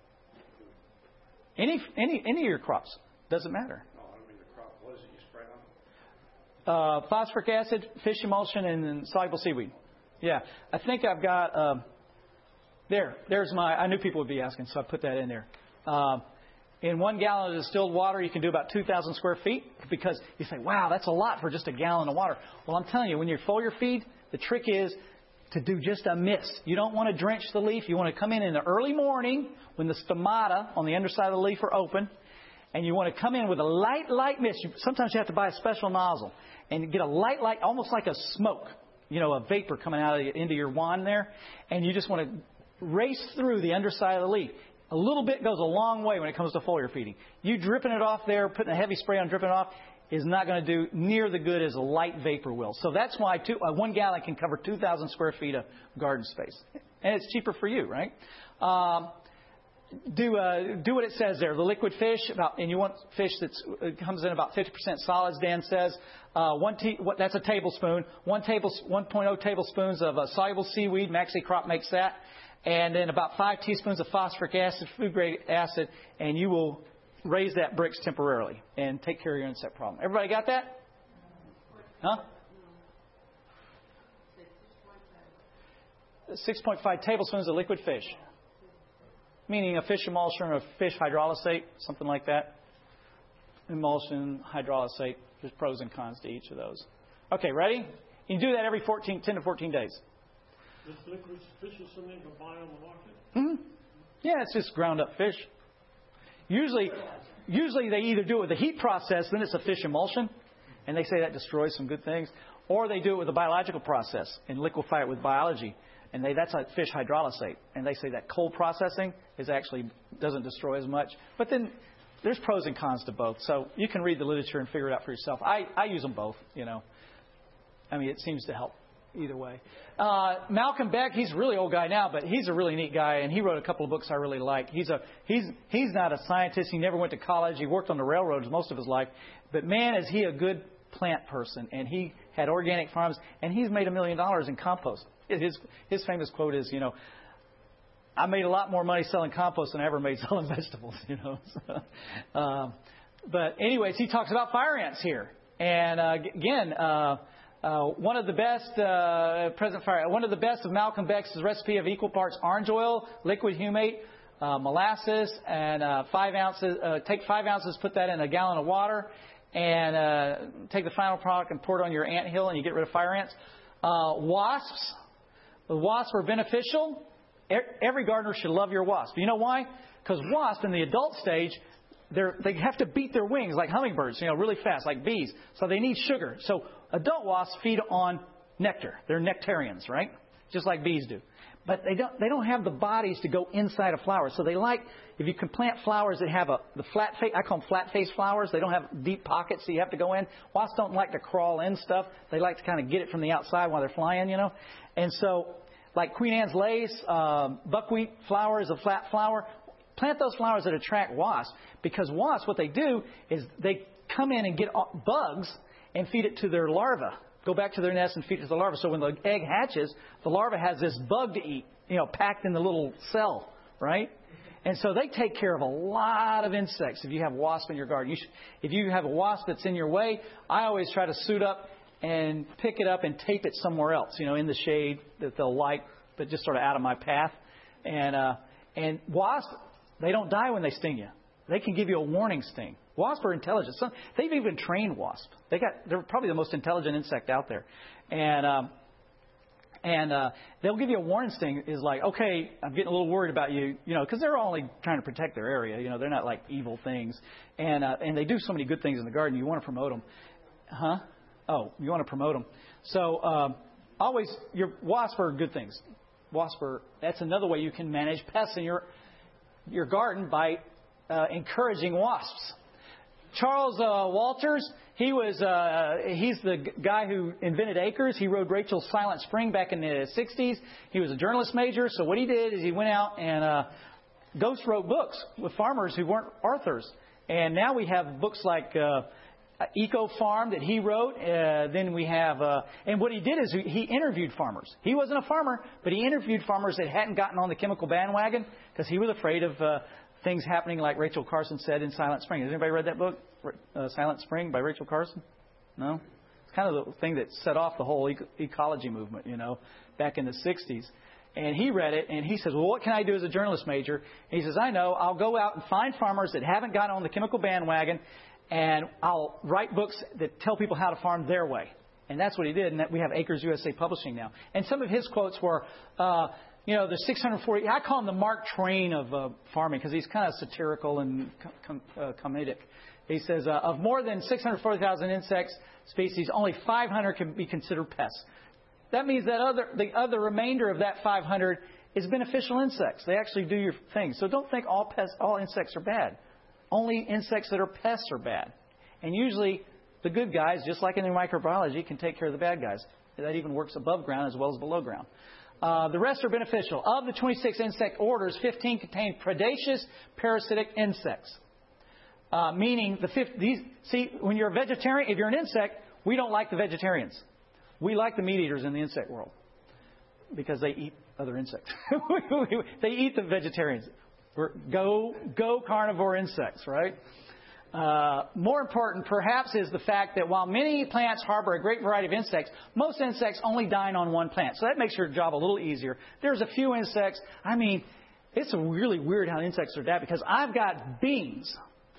kind of food? Any of your crops. Doesn't matter. No, I don't mean the crop. What is it you spray on? Phosphoric acid, fish emulsion, and then soluble seaweed. Yeah. I think I've got... There's my... I knew people would be asking, so I put that in there. In 1 gallon of distilled water, you can do about 2,000 square feet, because you say, wow, that's a lot for just a gallon of water. Well, I'm telling you, when you're foliar feed, the trick is to do just a mist. You don't want to drench the leaf. You want to come in the early morning when the stomata on the underside of the leaf are open, and you want to come in with a light mist. Sometimes you have to buy a special nozzle and get a light, almost like a smoke, a vapor coming out of into your wand there, and you just want to race through the underside of the leaf. A little bit goes a long way when it comes to foliar feeding. You dripping it off there, putting a heavy spray on, dripping it off, is not going to do near the good as a light vapor will. So that's why 1 gallon can cover 2,000 square feet of garden space. And it's cheaper for you, right? Do what it says there. The liquid fish, and you want fish that comes in about 50% solids, Dan says. That's a tablespoon. 1.0 tablespoons of soluble seaweed. Maxi Crop makes that. And then about 5 teaspoons of phosphoric acid, food-grade acid, and you will raise that Brix temporarily and take care of your insect problem. Everybody got that? Huh? 6.5 tablespoons of liquid fish. Meaning a fish emulsion or a fish hydrolysate, something like that. Emulsion, hydrolysate. There's pros and cons to each of those. Okay, ready? You can do that every 10 to 14 days. This liquid fish is something you can buy on the market? Mm-hmm. Yeah, it's just ground up fish. Usually they either do it with a heat process, then it's a fish emulsion, and they say that destroys some good things, or they do it with a biological process and liquefy it with biology, and that's like fish hydrolysate, and they say that cold processing doesn't destroy as much. But then there's pros and cons to both, so you can read the literature and figure it out for yourself. I use them both, I mean, it seems to help either way. Malcolm Beck, he's a really old guy now, but he's a really neat guy, and he wrote a couple of books I really like. He's not a scientist. He never went to college. He worked on the railroads most of his life. But man, is he a good plant person. And he had organic farms, and he's made $1 million in compost. His famous quote is, I made a lot more money selling compost than I ever made selling vegetables, But anyways, he talks about fire ants here. And again, one of the best of Malcolm Beck's recipe of equal parts orange oil, liquid humate, molasses, and 5 ounces. Take 5 ounces, put that in a gallon of water, and take the final product and pour it on your anthill, and you get rid of fire ants. Wasps. The wasps are beneficial. every gardener should love your wasp. You know why? Because wasps in the adult stage, they have to beat their wings like hummingbirds, really fast, like bees. So they need sugar. So adult wasps feed on nectar. They're nectarians, right? Just like bees do. But they don't have the bodies to go inside a flower. So they like, if you can plant flowers that have the flat face, I call them flat face flowers. They don't have deep pockets so you have to go in. Wasps don't like to crawl in stuff. They like to kind of get it from the outside while they're flying, And so, like Queen Anne's lace, buckwheat flower is a flat flower. Plant those flowers that attract wasps, because wasps, what they do is they come in and get bugs and feed it to their larvae. Go back to their nest and feed it to the larva. So when the egg hatches, the larva has this bug to eat, packed in the little cell, right? And so they take care of a lot of insects if you have wasps in your garden. If you have a wasp that's in your way, I always try to suit up and pick it up and tape it somewhere else, in the shade that they'll like, but just sort of out of my path. And wasps, they don't die when they sting you. They can give you a warning sting. Wasps are intelligent. They've even trained wasps. They're probably the most intelligent insect out there. And they'll give you a warning sting. Is like, okay, I'm getting a little worried about you, because they're only trying to protect their area. They're not like evil things. And they do so many good things in the garden. You want to promote them. Huh? Oh, you want to promote them. So always, your wasps are good things. That's another way you can manage pests in your garden by encouraging wasps. Charles Walters, he's the guy who invented acres. He wrote Rachel's Silent Spring back in the 60s. He was a journalist major, so what he did is he went out and ghost wrote books with farmers who weren't authors. And now we have books like Eco Farm that he wrote. Then we have, and what he did is he interviewed farmers. He wasn't a farmer, but he interviewed farmers that hadn't gotten on the chemical bandwagon because he was afraid of things happening like Rachel Carson said in Silent Spring. Has anybody read that book, Silent Spring by Rachel Carson? No? It's kind of the thing that set off the whole ecology movement, back in the 60s. And he read it, and he says, well, what can I do as a journalist major? And he says, I know, I'll go out and find farmers that haven't gotten on the chemical bandwagon, and I'll write books that tell people how to farm their way. And that's what he did, and that we have Acres USA Publishing now. And some of his quotes were, the 640, I call him the Mark Twain of farming because he's kind of satirical and comedic. He says, of more than 640,000 insect species, only 500 can be considered pests. That means that the other remainder of that 500 is beneficial insects. They actually do your thing. So don't think all insects are bad. Only insects that are pests are bad. And usually the good guys, just like in microbiology, can take care of the bad guys. That even works above ground as well as below ground. The rest are beneficial. Of the 26 insect orders, 15 contain predaceous parasitic insects. Meaning, when you're a vegetarian, if you're an insect, we don't like the vegetarians. We like the meat eaters in the insect world because they eat other insects. They eat the vegetarians. Go carnivore insects, right? More important, perhaps, is the fact that while many plants harbor a great variety of insects, most insects only dine on one plant. So that makes your job a little easier. There's a few insects. It's really weird how insects are that because I've got beans,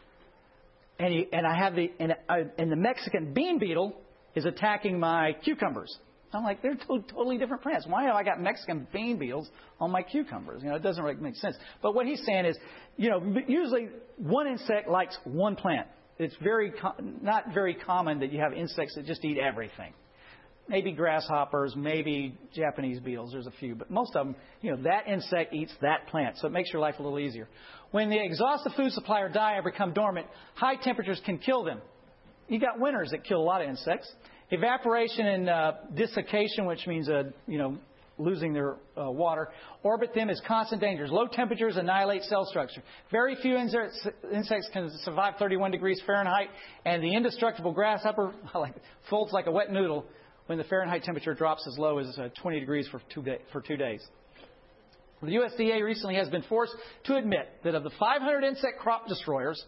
and I have and the Mexican bean beetle is attacking my cucumbers. I'm like, they're totally different plants. Why have I got Mexican bean beetles on my cucumbers? It doesn't really make sense. But what he's saying is, usually one insect likes one plant. It's not very common that you have insects that just eat everything. Maybe grasshoppers, maybe Japanese beetles. There's a few. But most of them, that insect eats that plant. So it makes your life a little easier. When the exhaustive food supply or die or become dormant, high temperatures can kill them. You got winters that kill a lot of insects. Evaporation and desiccation, which means losing their water, orbit them as constant dangers. Low temperatures annihilate cell structure. Very few insects can survive 31 degrees Fahrenheit, and the indestructible grasshopper folds like a wet noodle when the Fahrenheit temperature drops as low as 20 degrees for 2 days. The USDA recently has been forced to admit that of the 500 insect crop destroyers,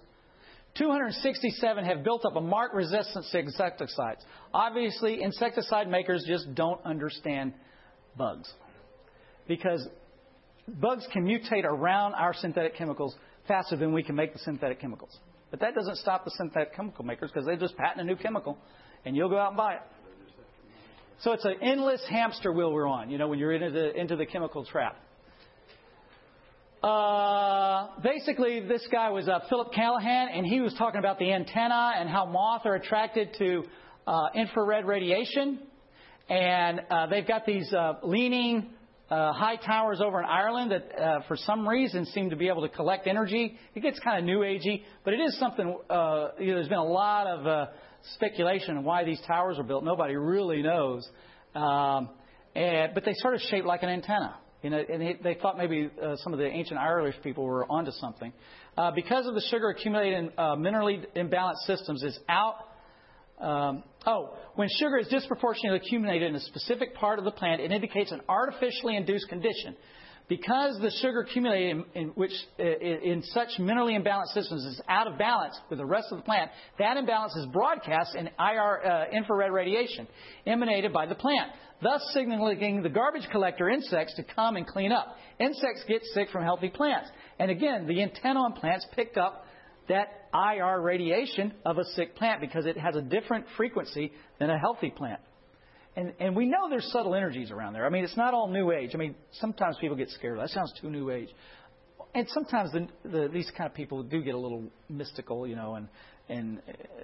267 have built up a marked resistance to insecticides. Obviously, insecticide makers just don't understand bugs. Because bugs can mutate around our synthetic chemicals faster than we can make the synthetic chemicals. But that doesn't stop the synthetic chemical makers because they just patent a new chemical and you'll go out and buy it. So it's an endless hamster wheel we're on, when you're into the chemical trap. Basically, this guy was Philip Callahan, and he was talking about the antenna and how moths are attracted to infrared radiation. And they've got these leaning high towers over in Ireland that for some reason seem to be able to collect energy. It gets kind of new agey, but it is something, there's been a lot of speculation on why these towers are built. Nobody really knows. But they sort of shaped like an antenna. And they thought maybe some of the ancient Irish people were onto something. Because of the sugar accumulated in minerally imbalanced systems is out. When sugar is disproportionately accumulated in a specific part of the plant, it indicates an artificially induced condition. Because the sugar accumulated in such minerally imbalanced systems is out of balance with the rest of the plant, that imbalance is broadcast in infrared radiation emanated by the plant, thus signaling the garbage collector insects to come and clean up. Insects get sick from healthy plants. And again, the antenna on plants picked up that IR radiation of a sick plant because it has a different frequency than a healthy plant. And we know there's subtle energies around there. I mean, it's not all New Age. I mean, sometimes people get scared. That sounds too New Age. And sometimes these kind of people do get a little mystical, and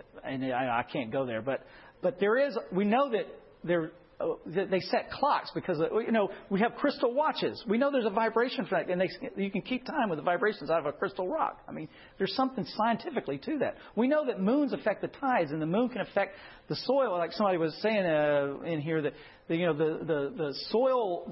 I can't go there. But there is, we know that they set clocks because, we have crystal watches. We know there's a vibration for that, and you can keep time with the vibrations out of a crystal rock. I mean, there's something scientifically to that. We know that moons affect the tides, and the moon can affect the soil. Like somebody was saying in here that the soil,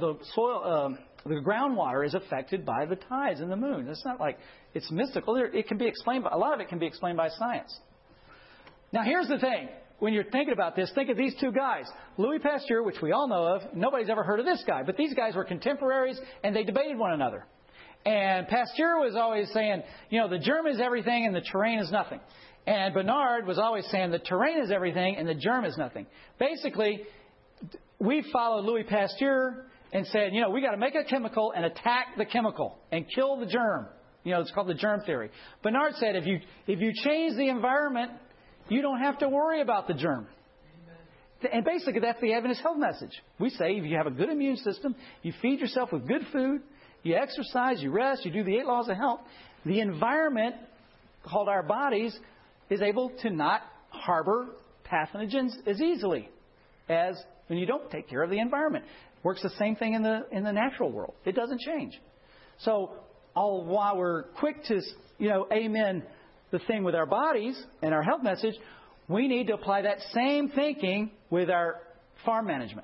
the groundwater is affected by the tides and the moon. It's not like it's mystical. It can be explained. A lot of it can be explained by science. Now, here's the thing. When you're thinking about this, think of these two guys. Louis Pasteur, which we all know of. Nobody's ever heard of this guy. But these guys were contemporaries, and they debated one another. And Pasteur was always saying, the germ is everything and the terrain is nothing. And Bernard was always saying the terrain is everything and the germ is nothing. Basically, we followed Louis Pasteur and said, we got to make a chemical and attack the chemical and kill the germ. It's called the germ theory. Bernard said if you change the environment, you don't have to worry about the germ. And basically, that's the Adventist health message. We say if you have a good immune system, you feed yourself with good food, you exercise, you rest, you do the 8 laws of health, the environment, called our bodies, is able to not harbor pathogens as easily as when you don't take care of the environment. Works the same thing in the natural world. It doesn't change. So while we're quick to, amen the thing with our bodies and our health message, we need to apply that same thinking with our farm management.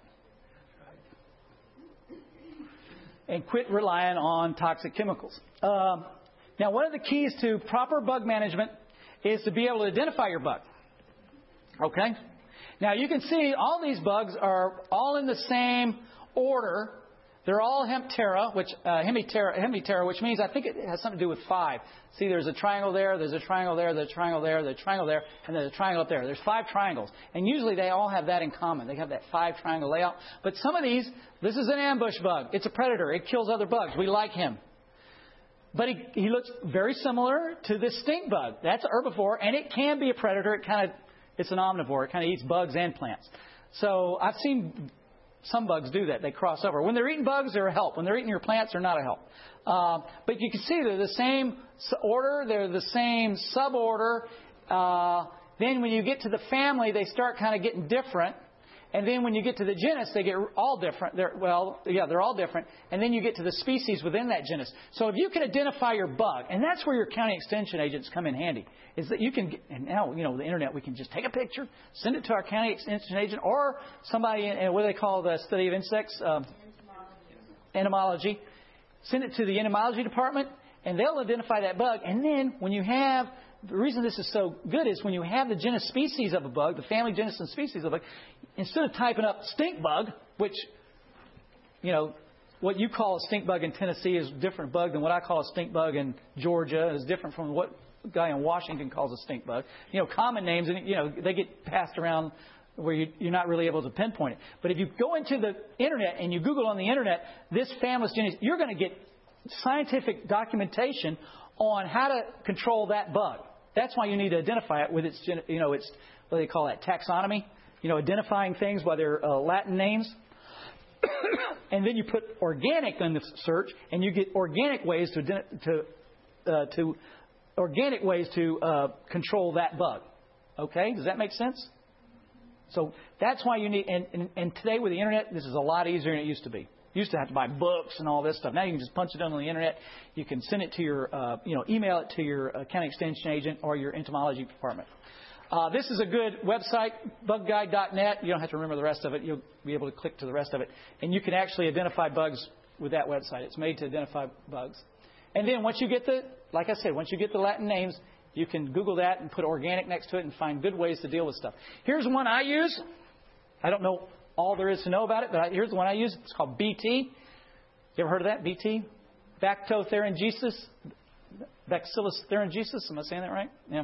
And quit relying on toxic chemicals. Now, one of the keys to proper bug management is to be able to identify your bug. Okay? Now, you can see all these bugs are all in the same order. They're all Hemiptera, which means I think it has something to do with 5. See, there's a triangle there, there's a triangle there, there's a triangle there, there's a triangle there, and there's a triangle up there. There's 5 triangles. And usually they all have that in common. They have that 5 triangle layout. But some of these, this is an ambush bug. It's a predator. It kills other bugs. We like him. But he looks very similar to this stink bug. That's an herbivore, and it can be a predator. It's an omnivore. It kind of eats bugs and plants. So I've seen some bugs do that. They cross over. When they're eating bugs, they're a help. When they're eating your plants, they're not a help. But you can see they're the same order. They're the same suborder. Then when you get to the family, they start kind of getting different. And then when you get to the genus, they get all different. They're all different. And then you get to the species within that genus. So if you can identify your bug, and that's where your county extension agents come in handy, is that you can, and now, the internet, we can just take a picture, send it to our county extension agent, or somebody in what do they call the study of insects? Entomology. Send it to the entomology department, and they'll identify that bug. And then when you have, the reason this is so good is when you have the genus species of a bug, the family genus and species of a bug, instead of typing up stink bug, which, what you call a stink bug in Tennessee is a different bug than what I call a stink bug in Georgia. It's different from what a guy in Washington calls a stink bug. Common names, and, they get passed around where you're not really able to pinpoint it. But if you go into the internet and you Google on the internet this family's genus, you're going to get scientific documentation on how to control that bug. That's why you need to identify it with its, its, what do they call that, taxonomy? Identifying things by their Latin names. and then you put organic in the search, and you get organic ways to control that bug. Okay, does that make sense? So that's why you need. And today with the internet, this is a lot easier than it used to be. You used to have to buy books and all this stuff. Now you can just punch it on the internet. You can send it to your, email it to your county extension agent or your entomology department. This is a good website, bugguide.net. You don't have to remember the rest of it. You'll be able to click to the rest of it. And you can actually identify bugs with that website. It's made to identify bugs. And then once you get the Latin names, you can Google that and put organic next to it and find good ways to deal with stuff. Here's one I use. I don't know all there is to know about it, but here's the one I use. It's called BT. You ever heard of that? BT? Bactotharyngesis. Bacillus thuringiensis. Am I saying that right? Yeah.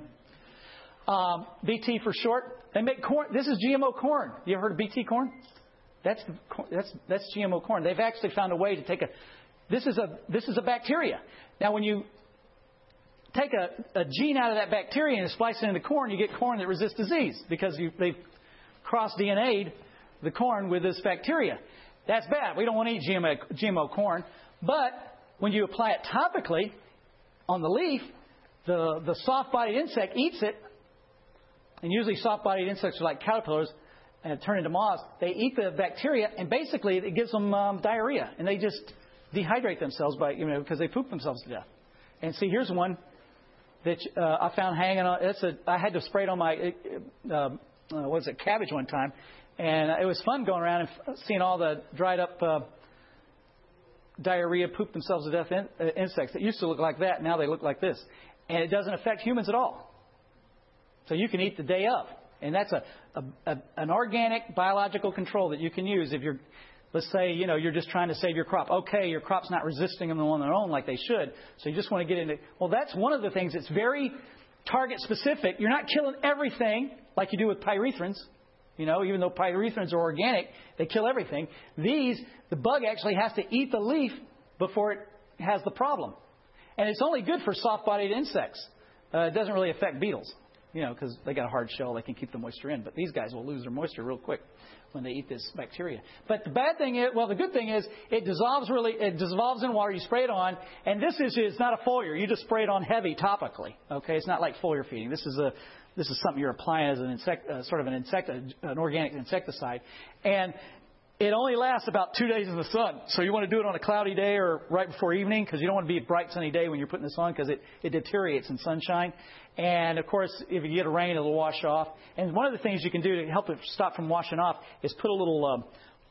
BT for short. They make corn. This is GMO corn. You ever heard of BT corn? That's GMO corn. They've actually found a way to take this is a bacteria. Now, when you take a gene out of that bacteria and splice it into corn, you get corn that resists disease because they've cross-DNA'd the corn with this bacteria. That's bad. We don't want to eat GMO corn. But when you apply it topically on the leaf, the soft-bodied insect eats it. And usually soft-bodied insects are like caterpillars and turn into moths. They eat the bacteria, and basically it gives them diarrhea. And they just dehydrate themselves because they poop themselves to death. And see, here's one that I found hanging on. I had to spray it on my cabbage one time. And it was fun going around and seeing all the dried up diarrhea, poop themselves to death insects that used to look like that. Now they look like this. And it doesn't affect humans at all. So you can eat the day of. And that's an organic biological control that you can use if you're, let's say, you're just trying to save your crop. Okay, your crop's not resisting them on their own like they should. So you just want to get into, well, that's one of the things that's very target specific. You're not killing everything like you do with pyrethrins. Even though pyrethrins are organic, they kill everything. The bug actually has to eat the leaf before it has the problem. And it's only good for soft-bodied insects. It doesn't really affect beetles, because they got a hard shell. They can keep the moisture in. But these guys will lose their moisture real quick when they eat this bacteria. But the good thing is it dissolves in water. You spray it on. And it's not a foliar. You just spray it on heavy topically. Okay, it's not like foliar feeding. This is something you're applying as an organic insecticide. And it only lasts about 2 days in the sun. So you want to do it on a cloudy day or right before evening because you don't want to be a bright sunny day when you're putting this on because it deteriorates in sunshine. And, of course, if you get a rain, it'll wash off. And one of the things you can do to help it stop from washing off is put a little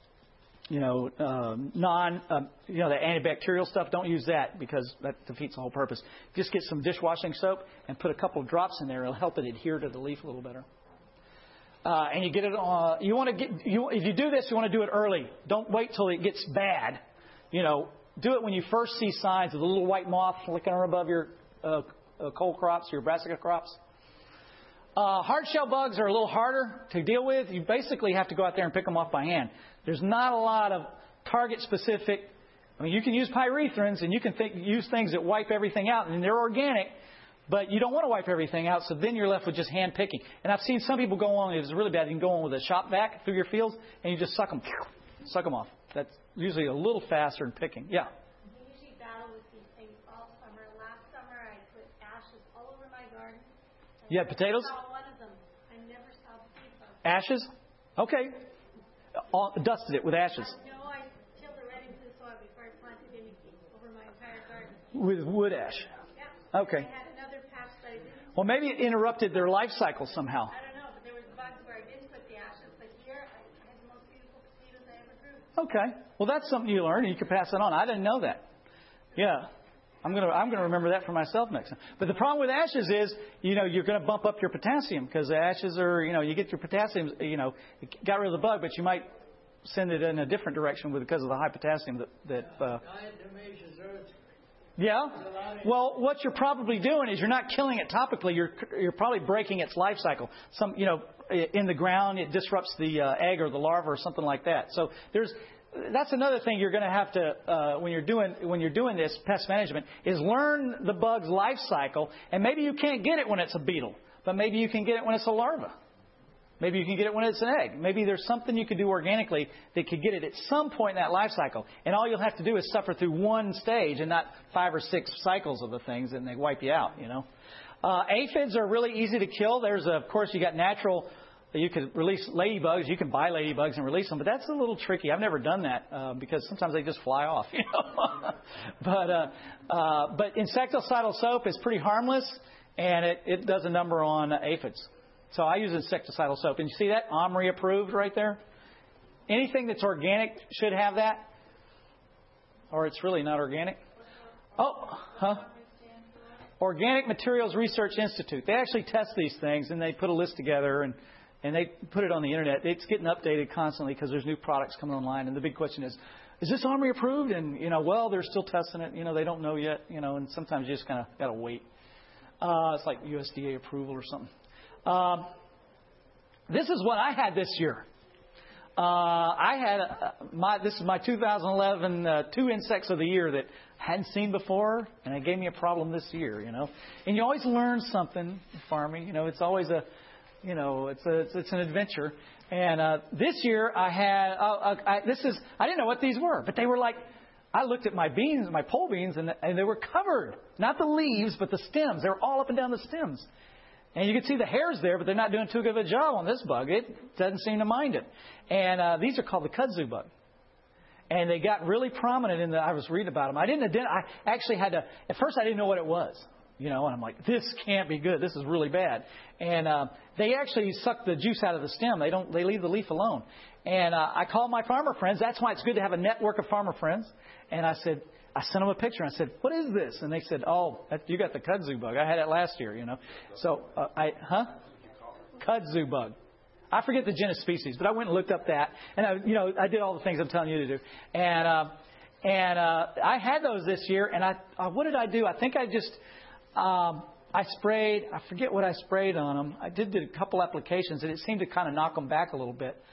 the antibacterial stuff. Don't use that because that defeats the whole purpose. Just get some dishwashing soap and put a couple of drops in there. It'll help it adhere to the leaf a little better. And you get it on. If you do this, you want to do it early. Don't wait till it gets bad. Do it when you first see signs of the little white moth flicking above your cole crops, your brassica crops. Hardshell bugs are a little harder to deal with. You basically have to go out there and pick them off by hand. There's not a lot of target-specific. You can use pyrethrins and you can use things that wipe everything out, and they're organic, but you don't want to wipe everything out, so then you're left with just hand picking. And I've seen some people go on, if it's really bad, you can go on with a shop vac through your fields, and you just suck them off. That's usually a little faster than picking. Yeah? We usually battle with these things all summer. Last summer, I put ashes all over my garden. You had potatoes? I saw one of them. I never saw the seed bug. Ashes? Okay. Dusted it with ashes. No, I tilled it right into the soil before I planted anything over my entire garden. With wood ash? Yeah. Okay. I had another patch that I didn't. Well, maybe it interrupted their life cycle somehow. I don't know, but there was bugs where I didn't put the ashes, but here I had the most beautiful potatoes I ever grew. Okay. Well, that's something you learn, and you can pass it on. I didn't know that. Yeah. I'm gonna remember that for myself next time. But the problem with ashes is, you're gonna bump up your potassium because the ashes are, you get your potassium, it got rid of the bug, but you might send it in a different direction because of the high potassium that. Yeah. Well, what you're probably doing is you're not killing it topically. You're probably breaking its life cycle. In the ground, it disrupts the egg or the larva or something like that. So that's another thing you're going to have to when you're doing this pest management is learn the bug's life cycle. And maybe you can't get it when it's a beetle, but maybe you can get it when it's a larva. Maybe you can get it when it's an egg. Maybe there's something you could do organically that could get it at some point in that life cycle. And all you'll have to do is suffer through one stage and not 5 or 6 cycles of the things, and they wipe you out, Aphids are really easy to kill. Of course, you got natural. You could release ladybugs. You can buy ladybugs and release them, but that's a little tricky. I've never done that because sometimes they just fly off. But insecticidal soap is pretty harmless, and it does a number on aphids. So I use insecticidal soap, and you see that OMRI approved right there. Anything that's organic should have that, or it's really not organic. Organic Materials Research Institute. They actually test these things, and they put a list together, and they put it on the internet. It's getting updated constantly because there's new products coming online. And the big question is this OMRI approved? And, well, they're still testing it. They don't know yet, and sometimes you just kind of got to wait. It's like USDA approval or something. This is what I had this year. This is my 2011 2 insects of the year that I hadn't seen before, and it gave me a problem this year, And you always learn something farming. It's always it's an adventure. And this year I had I didn't know what these were, but they were like, I looked at my beans, my pole beans, and they were covered, not the leaves, but the stems. They were all up and down the stems. And you can see the hairs there, but they're not doing too good of a job on this bug. It doesn't seem to mind it. And these are called the kudzu bug. And they got really prominent I was reading about them. I actually had to, at first I didn't know what it was. And I'm like, this can't be good. This is really bad. And they actually suck the juice out of the stem. They leave the leaf alone. And I called my farmer friends. That's why it's good to have a network of farmer friends. And I sent them a picture. I said, what is this? And they said, you got the kudzu bug. I had it last year, So, kudzu bug. I forget the genus species, but I went and looked up that. And, I did all the things I'm telling you to do. And I had those this year. And what did I do? I think I just, I sprayed, I forget what I sprayed on them. I did a couple applications, and it seemed to kind of knock them back a little bit.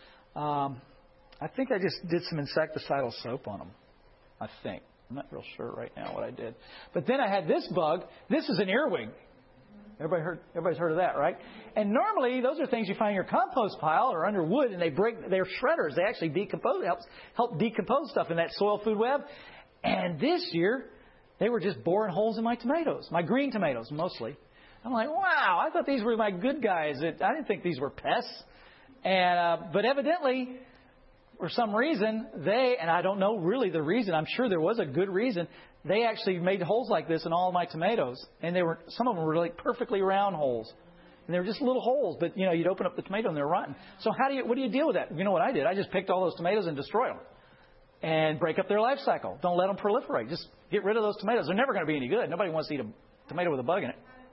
I think I just did some insecticidal soap on them, I think. I'm not real sure right now what I did. But then I had this bug. This is an earwig. Everybody's heard of that, right? And normally those are things you find in your compost pile or under wood, and they're shredders. They actually help decompose stuff in that soil food web. And this year, they were just boring holes in my tomatoes, my green tomatoes mostly. I'm like, wow, I thought these were my good guys. I didn't think these were pests. But evidently, for some reason, and I don't know really the reason, I'm sure there was a good reason, they actually made holes like this in all of my tomatoes. And some of them were like perfectly round holes. And they were just little holes, but you'd open up the tomato and they're rotten. So what do you deal with that? You know what I did? I just picked all those tomatoes and destroyed them. And break up their life cycle. Don't let them proliferate. Just get rid of those tomatoes. They're never going to be any good. Nobody wants to eat a tomato with a bug in it.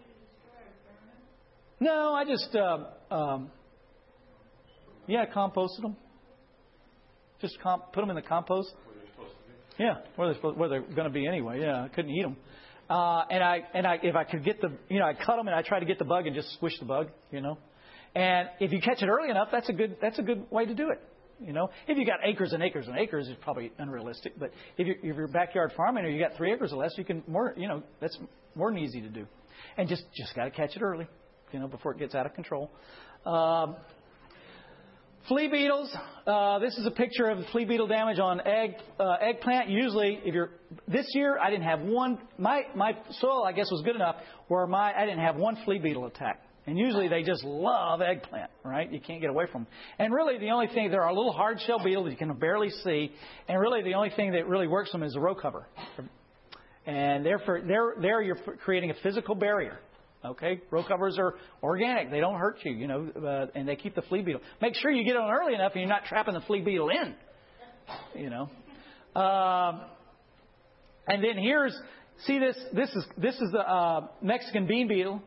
No, I just, composted them. Just put them in the compost. Where they're supposed to be. Yeah, where they're going to be anyway. Yeah, I couldn't eat them. If I could get I cut them and I try to get the bug and just squish the bug, And if you catch it early enough, that's a good way to do it. If you got acres and acres and acres, it's probably unrealistic. But if you're backyard farming or you got 3 acres or less, you can that's more than easy to do. And just got to catch it early, before it gets out of control. Flea beetles. This is a picture of flea beetle damage on eggplant. Usually, this year I didn't have one. My soil, I guess, was good enough where I didn't have one flea beetle attack. And usually they just love eggplant, right? You can't get away from them. And really the only thing, there are little hard shell beetles you can barely see. And really the only thing that really works them is a row cover. And there you're creating a physical barrier. Okay? Row covers are organic. They don't hurt you, and they keep the flea beetle. Make sure you get on early enough and you're not trapping the flea beetle in, And then this is the Mexican bean beetle.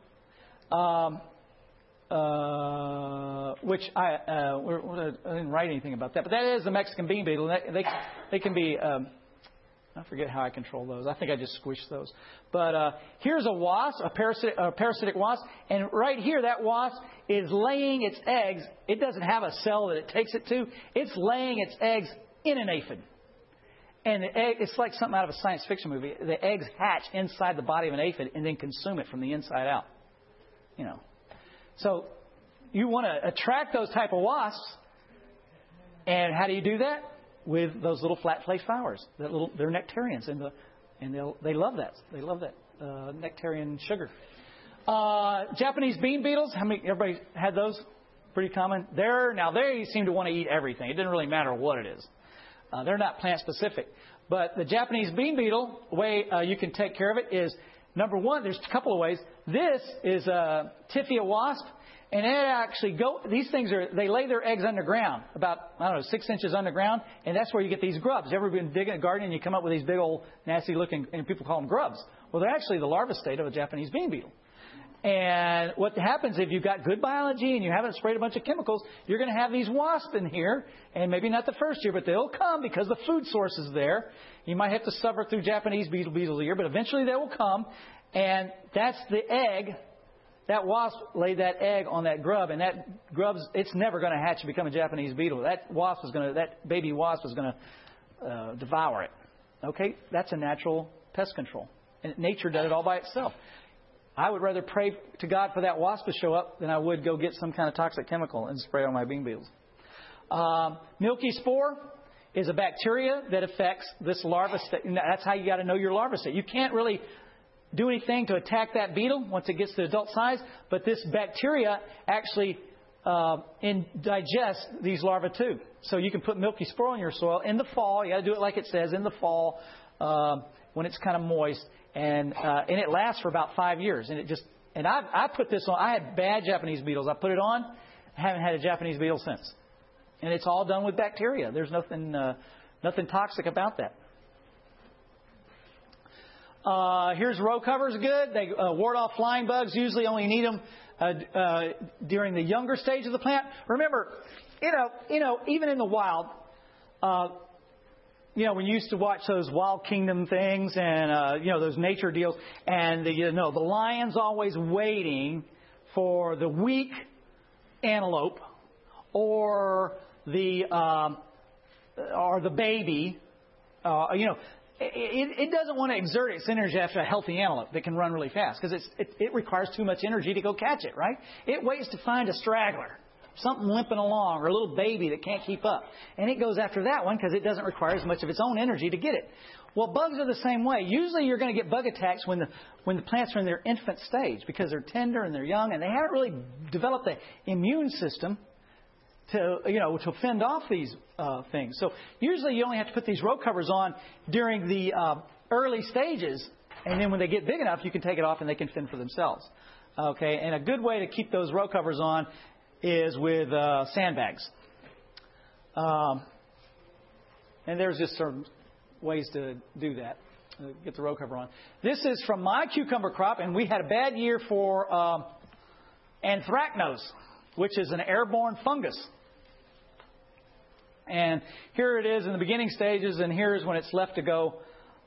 Which I didn't write anything about that, but that is the Mexican bean beetle. They can be. I forget how I control those. I think I just squished those. But here's a wasp, a parasitic wasp, and right here that wasp is laying its eggs. It doesn't have a cell that it takes it to. It's laying its eggs in an aphid. And it's like something out of a science fiction movie. The eggs hatch inside the body of an aphid and then consume it from the inside out. So you want to attract those type of wasps. And how do you do that? With those little flat flake flowers. They're nectarians, and they love that. They love that nectarian sugar. Japanese bean beetles. Everybody had those? Pretty common. They seem to want to eat everything. It doesn't really matter what it is. They're not plant specific. But the Japanese bean beetle, the way you can take care of it is, number one, there's a couple of ways. This is a Typhia wasp, and these things they lay their eggs underground, about, 6 inches underground, and that's where you get these grubs. Ever been digging a garden and you come up with these big old nasty looking, and people call them grubs? Well, they're actually the larva state of a Japanese bean beetle. And what happens if you've got good biology and you haven't sprayed a bunch of chemicals, you're going to have these wasps in here, and maybe not the first year, but they'll come because the food source is there. You might have to suffer through Japanese beetles a year, but eventually they will come, and that's the egg. That wasp laid that egg on that grub, and that it's never going to hatch and become a Japanese beetle. That baby wasp is going to devour it. Okay, that's a natural pest control, and nature does it all by itself. I would rather pray to God for that wasp to show up than I would go get some kind of toxic chemical and spray on my bean beetles. Milky spore is a bacteria that affects this larva state. That's how you got to know your larva state. You can't really do anything to attack that beetle once it gets to adult size, but this bacteria actually digests these larvae too. So you can put milky spore in your soil in the fall. You got to do it like it says, in the fall when it's kind of moist. And it lasts for about 5 years. And I put this on. I had bad Japanese beetles. I put it on. I haven't had a Japanese beetle since. And it's all done with bacteria. There's nothing toxic about that. Here's row covers. Good. They ward off flying bugs. Usually only need them during the younger stage of the plant. Remember, even in the wild. When you used to watch those Wild Kingdom things and, those nature deals, and the lion's always waiting for the weak antelope or the baby. It doesn't want to exert its energy after a healthy antelope that can run really fast because it requires too much energy to go catch it, right? It waits to find a straggler. Something limping along, or a little baby that can't keep up. And it goes after that one because it doesn't require as much of its own energy to get it. Well, bugs are the same way. Usually you're going to get bug attacks when the plants are in their infant stage because they're tender and they're young and they haven't really developed the immune system to fend off these things. So usually you only have to put these row covers on during the early stages, and then when they get big enough, you can take it off and they can fend for themselves. Okay, and a good way to keep those row covers on is with sandbags. And there's just some ways to do that, get the row cover on. This is from my cucumber crop, and we had a bad year for anthracnose, which is an airborne fungus. And here it is in the beginning stages, and here's when it's left to go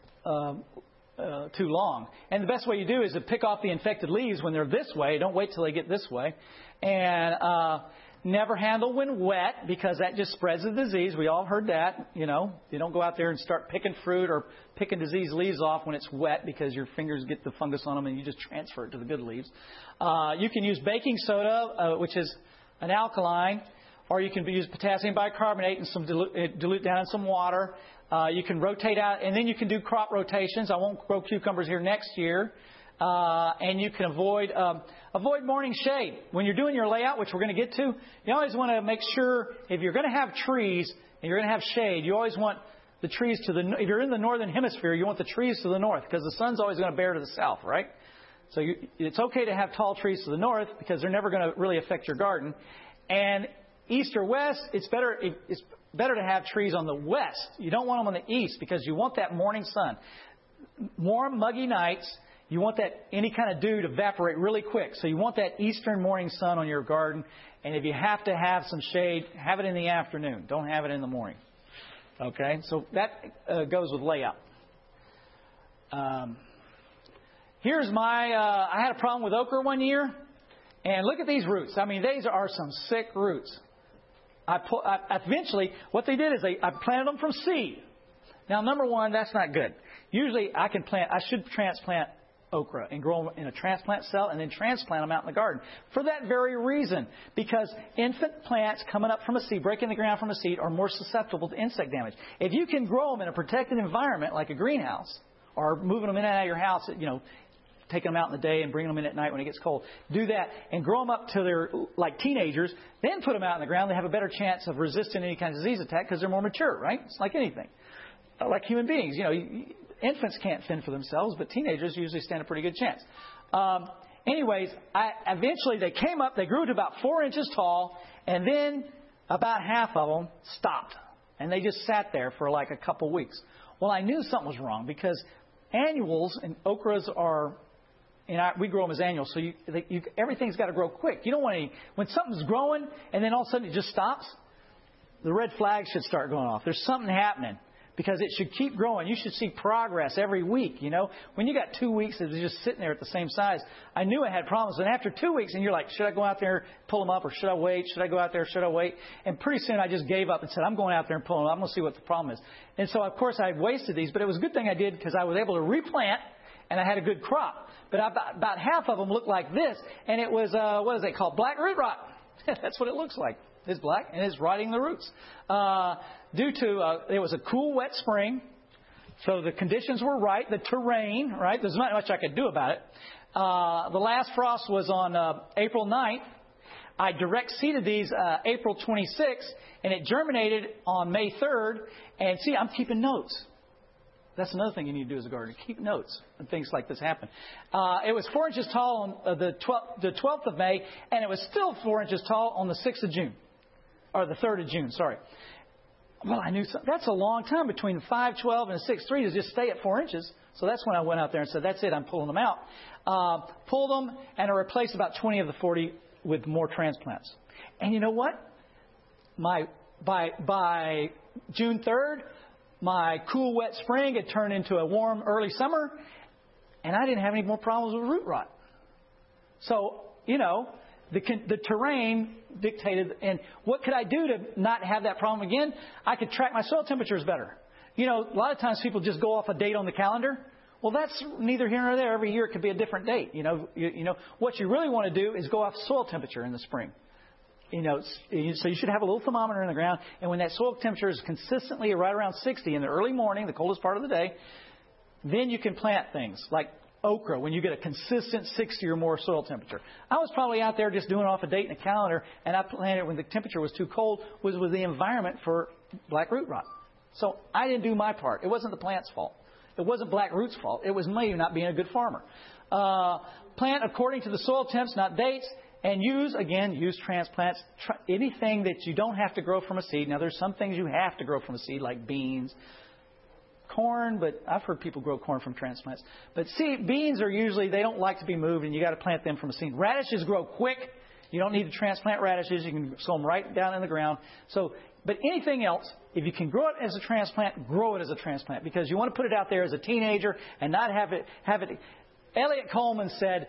too long. And the best way you do is to pick off the infected leaves when they're this way. Don't wait till they get this way. And never handle when wet because that just spreads the disease. We all heard that. You don't go out there and start picking fruit or picking diseased leaves off when it's wet because your fingers get the fungus on them and you just transfer it to the good leaves. You can use baking soda, which is an alkaline, or you can use potassium bicarbonate and some dilute down in some water. You can rotate out, and then you can do crop rotations. I won't grow cucumbers here next year. And you can avoid morning shade. When you're doing your layout, which we're going to get to, you always want to make sure if you're going to have trees and you're going to have shade, you always want the trees if you're in the northern hemisphere, you want the trees to the north because the sun's always going to bear to the south, right? So it's okay to have tall trees to the north because they're never going to really affect your garden. And east or west, it's better to have trees on the west. You don't want them on the east because you want that morning sun. Warm, muggy nights. You want any kind of dew to evaporate really quick. So you want that eastern morning sun on your garden. And if you have to have some shade, have it in the afternoon. Don't have it in the morning. Okay? So that goes with layout. Here's I had a problem with okra one year. And look at these roots. I mean, these are some sick roots. Eventually, what they did is I planted them from seed. Now, number one, that's not good. Usually I should transplant okra and grow them in a transplant cell and then transplant them out in the garden. For that very reason, because infant plants coming up from a seed, breaking the ground from a seed, are more susceptible to insect damage. If you can grow them in a protected environment like a greenhouse, or moving them in and out of your house, taking them out in the day and bringing them in at night when it gets cold, do that and grow them up till they're like teenagers, then put them out in the ground. They have a better chance of resisting any kind of disease attack because they're more mature, right? It's like anything. Like human beings, infants can't fend for themselves, but teenagers usually stand a pretty good chance. Eventually they came up, they grew to about 4 inches tall, and then about half of them stopped. And they just sat there for like a couple weeks. Well, I knew something was wrong because annuals and okras are, we grow them as annuals, so everything's got to grow quick. You don't want any, when something's growing and then all of a sudden it just stops, the red flags should start going off. There's something happening. Because it should keep growing. You should see progress every week, When you got 2 weeks of just sitting there at the same size, I knew I had problems. And after 2 weeks, and you're like, should I go out there, pull them up, or should I wait? Should I go out there, should I wait? And pretty soon I just gave up and said, I'm going out there and pulling them up. I'm going to see what the problem is. And so, of course, I wasted these, but it was a good thing I did because I was able to replant, and I had a good crop. But about half of them looked like this, and it was, what is it called? Black root rot. That's what it looks like. It's black, and it's rotting the roots. Due to, it was a cool, wet spring, so the conditions were right, the terrain, right? There's not much I could do about it. The last frost was on April 9th. I direct seeded these April 26th, and it germinated on May 3rd. And see, I'm keeping notes. That's another thing you need to do as a gardener. Keep notes when things like this happen. It was 4 inches tall on the 12th of May, and it was still 4 inches tall on the 6th of June. Or the 3rd of June, sorry. Well, I knew that's a long time between the 5.12 and the 6.3 to just stay at 4 inches. So that's when I went out there and said, that's it, I'm pulling them out. Pulled them, and I replaced about 20 of the 40 with more transplants. And you know what? By June 3rd, my cool, wet spring had turned into a warm, early summer, and I didn't have any more problems with root rot. So, the terrain dictated, and what could I do to not have that problem again? I could track my soil temperatures better. A lot of times people just go off a date on the calendar. Well, that's neither here nor there. Every year it could be a different date. What you really want to do is go off soil temperature in the spring. So you should have a little thermometer in the ground, and when that soil temperature is consistently right around 60 in the early morning, the coldest part of the day, then you can plant things like okra when you get a consistent 60 or more soil temperature. I was probably out there just doing off a date in a calendar, and I planted when the temperature was too cold, was with the environment for black root rot. So I didn't do my part. It wasn't the plant's fault. It wasn't black root's fault. It was me not being a good farmer. Plant according to the soil temps, not dates, and use transplants. Anything that you don't have to grow from a seed. Now, there's some things you have to grow from a seed, like beans, corn, but I've heard people grow corn from transplants. But beans are usually, they don't like to be moved, and you got to plant them from a seed. Radishes grow quick. You don't need to transplant radishes. You can sow them right down in the ground. But anything else, if you can grow it as a transplant, grow it as a transplant, because you want to put it out there as a teenager and not have it. Elliot Coleman said,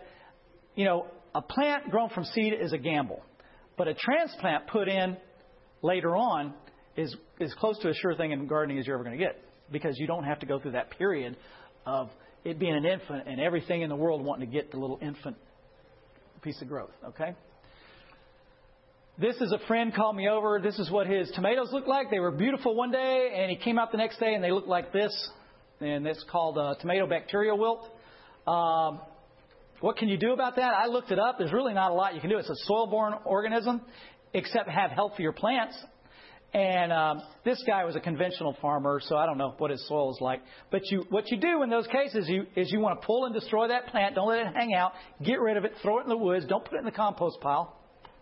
a plant grown from seed is a gamble, but a transplant put in later on is close to a sure thing in gardening as you're ever going to get, because you don't have to go through that period of it being an infant and everything in the world wanting to get the little infant piece of growth. Okay. This is a friend called me over. This is what his tomatoes looked like. They were beautiful one day, and he came out the next day, and they looked like this. And it's called tomato bacterial wilt. What can you do about that? I looked it up. There's really not a lot you can do. It's a soil-borne organism, except have healthier plants. And this guy was a conventional farmer, so I don't know what his soil is like. But what you do in those cases is you want to pull and destroy that plant. Don't let it hang out. Get rid of it. Throw it in the woods. Don't put it in the compost pile.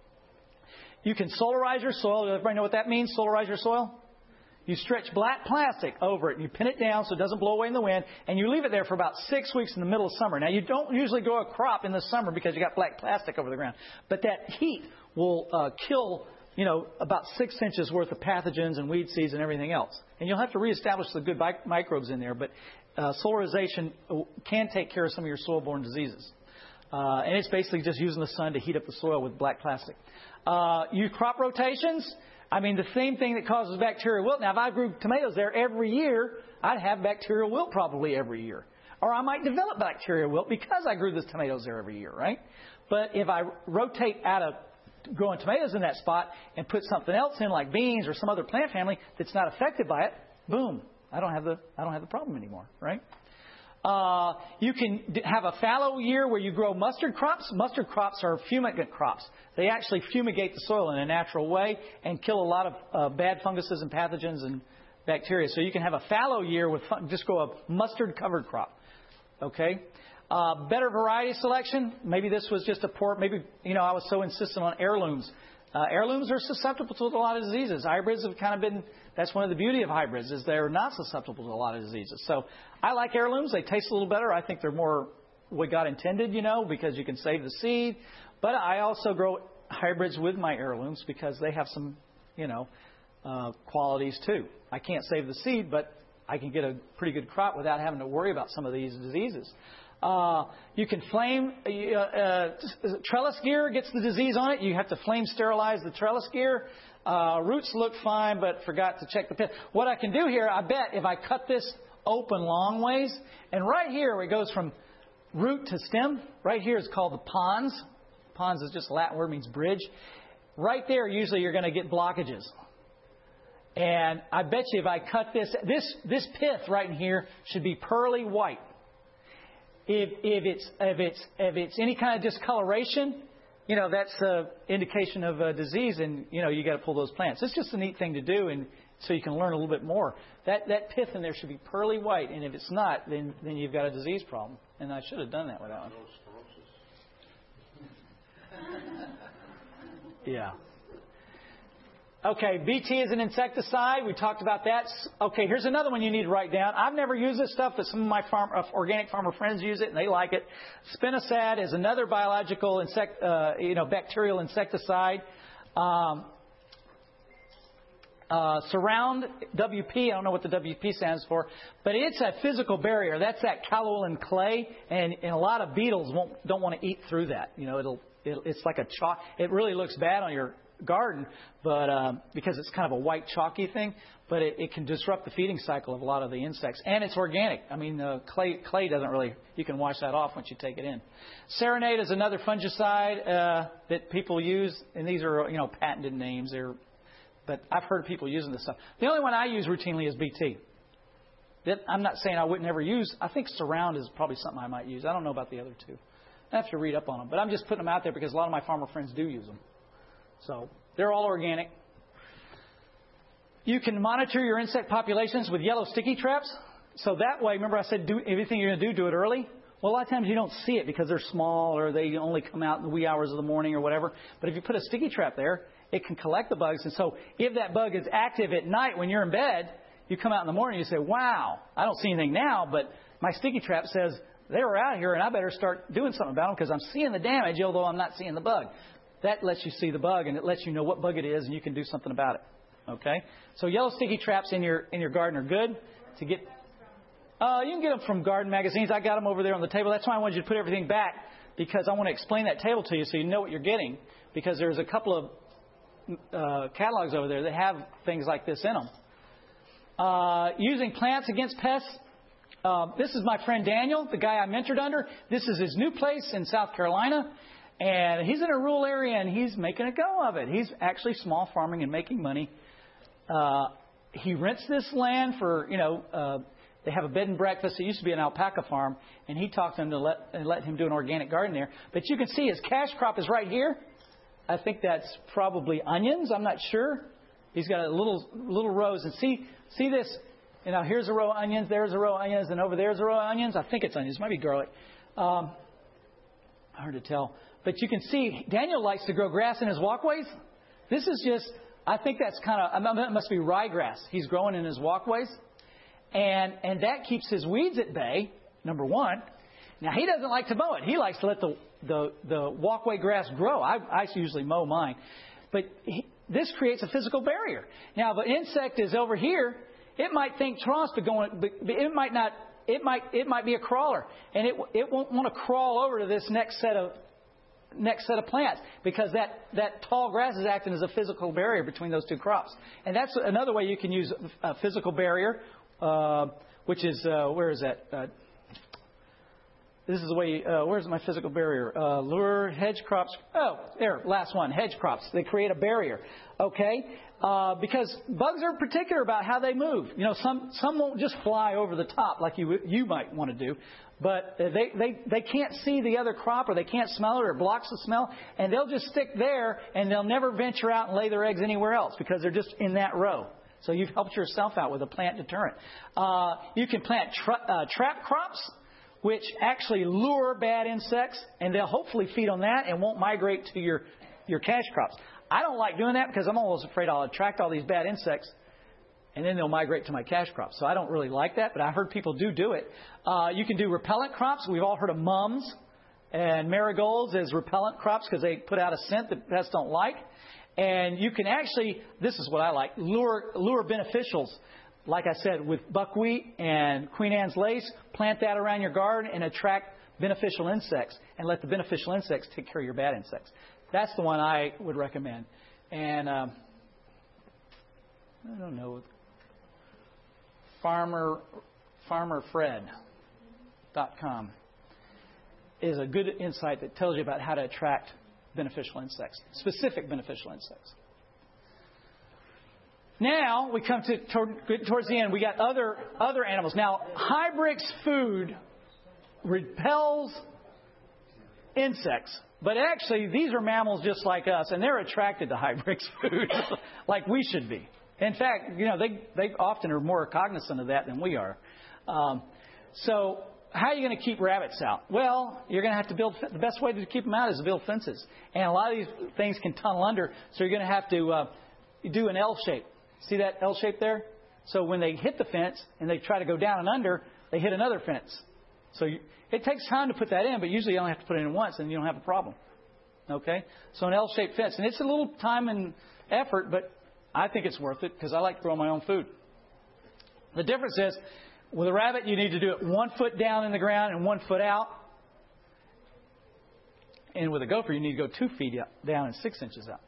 You can solarize your soil. Does everybody know what that means, solarize your soil? You stretch black plastic over it, and you pin it down so it doesn't blow away in the wind, and you leave it there for about 6 weeks in the middle of summer. Now, you don't usually grow a crop in the summer because you got black plastic over the ground. But that heat will kill, about 6 inches worth of pathogens and weed seeds and everything else. And you'll have to reestablish the good microbes in there. But solarization can take care of some of your soil-borne diseases. And it's basically just using the sun to heat up the soil with black plastic. Use crop rotations. The same thing that causes bacterial wilt. Now, if I grew tomatoes there every year, I'd have bacterial wilt probably every year. Or I might develop bacterial wilt because I grew the tomatoes there every year, right? But if I rotate out of growing tomatoes in that spot and put something else in like beans or some other plant family that's not affected by it, boom, I don't have the problem anymore, right? You can have a fallow year where you grow mustard crops. Mustard crops are fumigant crops. They actually fumigate the soil in a natural way and kill a lot of bad funguses and pathogens and bacteria. So you can have a fallow year with just grow a mustard covered crop. Okay. Better variety selection. Maybe this was just a poor. Maybe I was so insistent on heirlooms. Heirlooms are susceptible to a lot of diseases. Hybrids have kind of been. That's one of the beauty of hybrids is they're not susceptible to a lot of diseases. So I like heirlooms. They taste a little better. I think they're more what God intended, because you can save the seed. But I also grow hybrids with my heirlooms because they have some, qualities too. I can't save the seed, but I can get a pretty good crop without having to worry about some of these diseases. You can flame, trellis gear gets the disease on it. You have to flame sterilize the trellis gear. Roots look fine, but forgot to check the pith. What I can do here, I bet if I cut this open long ways, and right here where it goes from root to stem, right here is called the pons. Pons is just a Latin word, means bridge. Right there, usually you're going to get blockages. And I bet you if I cut this pith right in here should be pearly white. If it's any kind of discoloration, that's an indication of a disease, and you got to pull those plants. It's just a neat thing to do, and so you can learn a little bit more. That pith in there should be pearly white, and if it's not, then you've got a disease problem. And I should have done that with that one. Yeah. Okay, BT is an insecticide. We talked about that. Okay, here's another one you need to write down. I've never used this stuff, but some of my organic farmer friends use it, and they like it. Spinosad is another biological bacterial insecticide. Surround, WP, I don't know what the WP stands for, but it's a physical barrier. That's that kaolin clay, and a lot of beetles don't want to eat through that. It's like a chalk. It really looks bad on your garden, but because it's kind of a white chalky thing, but it can disrupt the feeding cycle of a lot of the insects. And it's organic. I mean, clay doesn't really, you can wash that off once you take it in. Serenade is another fungicide that people use, and these are, patented names. But I've heard people using this stuff. The only one I use routinely is BT. I'm not saying I wouldn't ever use. I think Surround is probably something I might use. I don't know about the other two. I have to read up on them. But I'm just putting them out there because a lot of my farmer friends do use them. So they're all organic. You can monitor your insect populations with yellow sticky traps. So that way, remember I said do everything you're going to do it early? Well, a lot of times you don't see it because they're small or they only come out in the wee hours of the morning or whatever. But if you put a sticky trap there, it can collect the bugs. And so if that bug is active at night when you're in bed, you come out in the morning and you say, wow, I don't see anything now, but my sticky trap says they were out here and I better start doing something about them because I'm seeing the damage, although I'm not seeing the bug. That lets you see the bug and it lets you know what bug it is and you can do something about it. Okay? So yellow sticky traps in your garden are good to get. You can get them from garden magazines. I got them over there on the table. That's why I wanted you to put everything back because I want to explain that table to you so you know what you're getting because there's a couple of catalogs over there that have things like this in them. Using plants against pests. This is my friend Daniel, the guy I mentored under. This is his new place in South Carolina. And he's in a rural area and he's making a go of it. He's actually small farming and making money. He rents this land for, they have a bed and breakfast. It used to be an alpaca farm. And he talked to him to let him do an organic garden there. But you can see his cash crop is right here. I think that's probably onions. I'm not sure. He's got a little rows. And see this. Here's a row of onions. There's a row of onions. And over there's a row of onions. I think it's onions. It might be garlic. Hard to tell. But you can see Daniel likes to grow grass in his walkways. This is just, I think that's that must be ryegrass he's growing in his walkways. And that keeps his weeds at bay, number one. Now, he doesn't like to mow it. He likes to let the walkway grass grow. I usually mow mine. But this creates a physical barrier. Now, if an insect is over here, it might think troughs, but it might not. It might be a crawler, and it won't want to crawl over to this next set of plants because that tall grass is acting as a physical barrier between those two crops. And that's another way you can use a physical barrier, which is where is that? This is the way, where's my physical barrier? Lure, hedge crops. Oh, there, last one, hedge crops. They create a barrier, okay? Because bugs are particular about how they move. You know, some won't just fly over the top like you might want to do, but they can't see the other crop, or they can't smell it, or it blocks the smell, and they'll just stick there, and they'll never venture out and lay their eggs anywhere else because they're just in that row. So you've helped yourself out with a plant deterrent. You can plant trap crops, which actually lure bad insects, and they'll hopefully feed on that and won't migrate to your cash crops. I don't like doing that because I'm always afraid I'll attract all these bad insects, and then they'll migrate to my cash crops. So I don't really like that, but I heard people do it. You can do repellent crops. We've all heard of mums and marigolds as repellent crops because they put out a scent that pests don't like. And you can actually, this is what I like, lure beneficials. Like I said, with buckwheat and Queen Anne's lace, plant that around your garden and attract beneficial insects, and let the beneficial insects take care of your bad insects. That's the one I would recommend. And I don't know, farmerfred.com is a good insight that tells you about how to attract beneficial insects, specific beneficial insects. Now we come towards the end. We got other animals. Now, Hybrix food repels insects, but actually these are mammals just like us, and they're attracted to Hybrix food like we should be. In fact, you know, they often are more cognizant of that than we are. So how are you going to keep rabbits out? Well, you're going to have to build. The best way to keep them out is to build fences, and a lot of these things can tunnel under. So you're going to have to do an L shape. See that L shape there? So when they hit the fence and they try to go down and under, they hit another fence. So it takes time to put that in, but usually you only have to put it in once, and you don't have a problem. Okay? So an L-shaped fence, and it's a little time and effort, but I think it's worth it because I like growing my own food. The difference is, with a rabbit, you need to do it 1 foot down in the ground and 1 foot out. And with a gopher, you need to go 2 feet down and 6 inches out.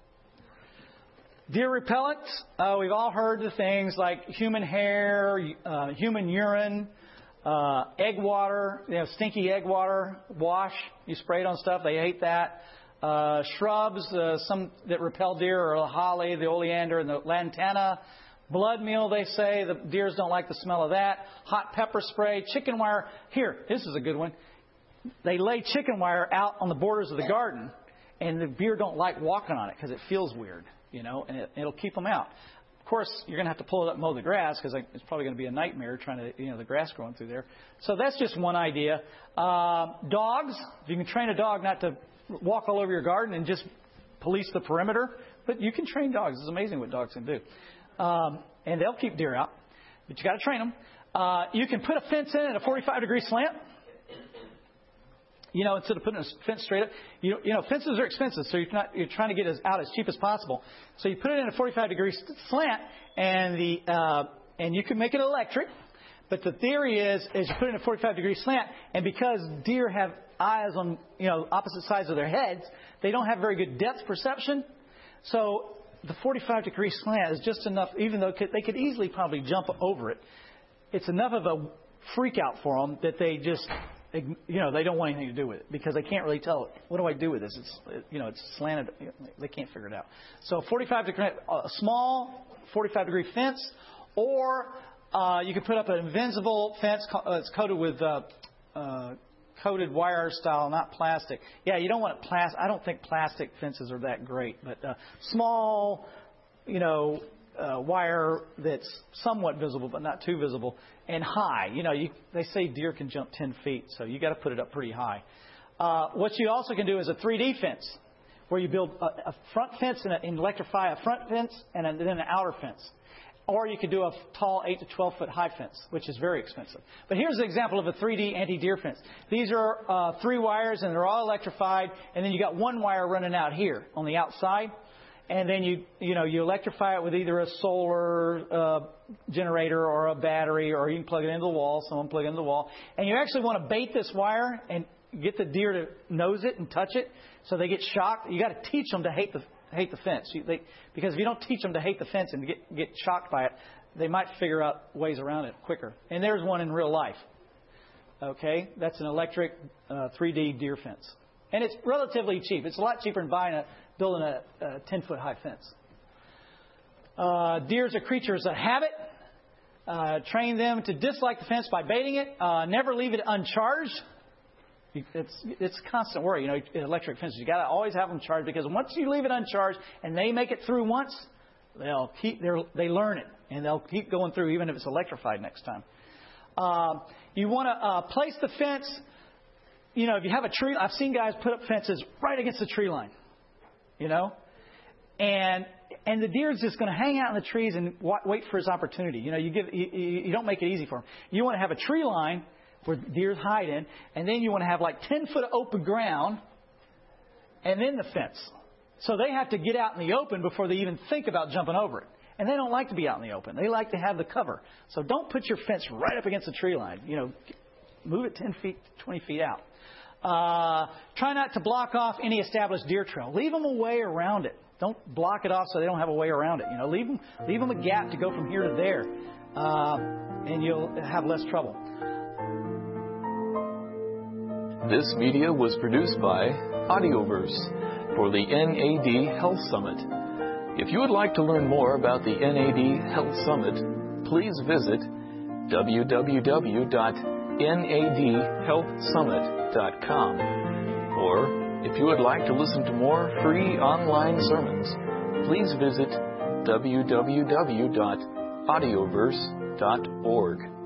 Deer repellents, we've all heard the things like human hair, human urine, egg water, stinky egg water, wash. You spray it on stuff, they hate that. Shrubs, some that repel deer are the holly, the oleander, and the lantana. Blood meal, they say. The deers don't like the smell of that. Hot pepper spray. Chicken wire. Here, this is a good one. They lay chicken wire out on the borders of the garden, and the deer don't like walking on it because it feels weird, and it'll keep them out. Of course, you're going to have to pull it up and mow the grass because it's probably going to be a nightmare trying to, the grass growing through there. So that's just one idea. Dogs. You can train a dog not to walk all over your garden and just police the perimeter, but you can train dogs. It's amazing what dogs can do. And they'll keep deer out, but you got to train them. You can put a fence in at a 45-degree slant. Instead of putting a fence straight up, fences are expensive, so you're trying to get it out as cheap as possible. So you put it in a 45-degree slant, and you can make it electric. But the theory is you put it in a 45-degree slant, and because deer have eyes on opposite sides of their heads, they don't have very good depth perception. So the 45-degree slant is just enough, even though they could easily probably jump over it. It's enough of a freak out for them that they just, they don't want anything to do with it because they can't really tell, what do I do with this? It's slanted. They can't figure it out. So a small 45-degree fence, or you could put up an invincible fence. It's coated with coated wire style, not plastic. Yeah, you don't want it plastic. I don't think plastic fences are that great, but small, wire that's somewhat visible but not too visible, and high. They say deer can jump 10 feet, so you got to put it up pretty high. What you also can do is a 3D fence, where you build a front fence and electrify a front fence and then an outer fence. Or you could do a tall 8 to 12 foot high fence, which is very expensive. But here's an example of a 3D anti-deer fence. These are 3 wires, and they're all electrified. And then you got 1 wire running out here on the outside. And then you electrify it with either a solar generator or a battery, or you can plug it into the wall. Someone plug it into the wall. And you actually want to bait this wire and get the deer to nose it and touch it, so they get shocked. You got to teach them to hate the fence. Because if you don't teach them to hate the fence and get shocked by it, they might figure out ways around it quicker. And there's one in real life. Okay, that's an electric 3D deer fence. And it's relatively cheap. It's a lot cheaper than building a 10-foot high fence. Deers are creatures of habit. Train them to dislike the fence by baiting it. Never leave it uncharged. It's a constant worry. You know, electric fences, you got to always have them charged, because once you leave it uncharged and they make it through once, they learn it and they'll keep going through even if it's electrified next time. You want to place the fence. You know, if you have a tree, I've seen guys put up fences right against the tree line. You know, and the deer's just going to hang out in the trees and wait for his opportunity. You know, you don't make it easy for him. You want to have a tree line where deer hide in, and then you want to have like 10 foot of open ground, and then the fence. So they have to get out in the open before they even think about jumping over it. And they don't like to be out in the open. They like to have the cover. So don't put your fence right up against the tree line. You know, move it 10 feet, 20 feet out. Try not to block off any established deer trail. Leave them a way around it. Don't block it off so they don't have a way around it. You know, leave them a gap to go from here to there, and you'll have less trouble. This media was produced by Audioverse for the NAD Health Summit. If you would like to learn more about the NAD Health Summit, please visit www.nadhealthsummit.com. Or, if you would like to listen to more free online sermons, please visit www.audioverse.org.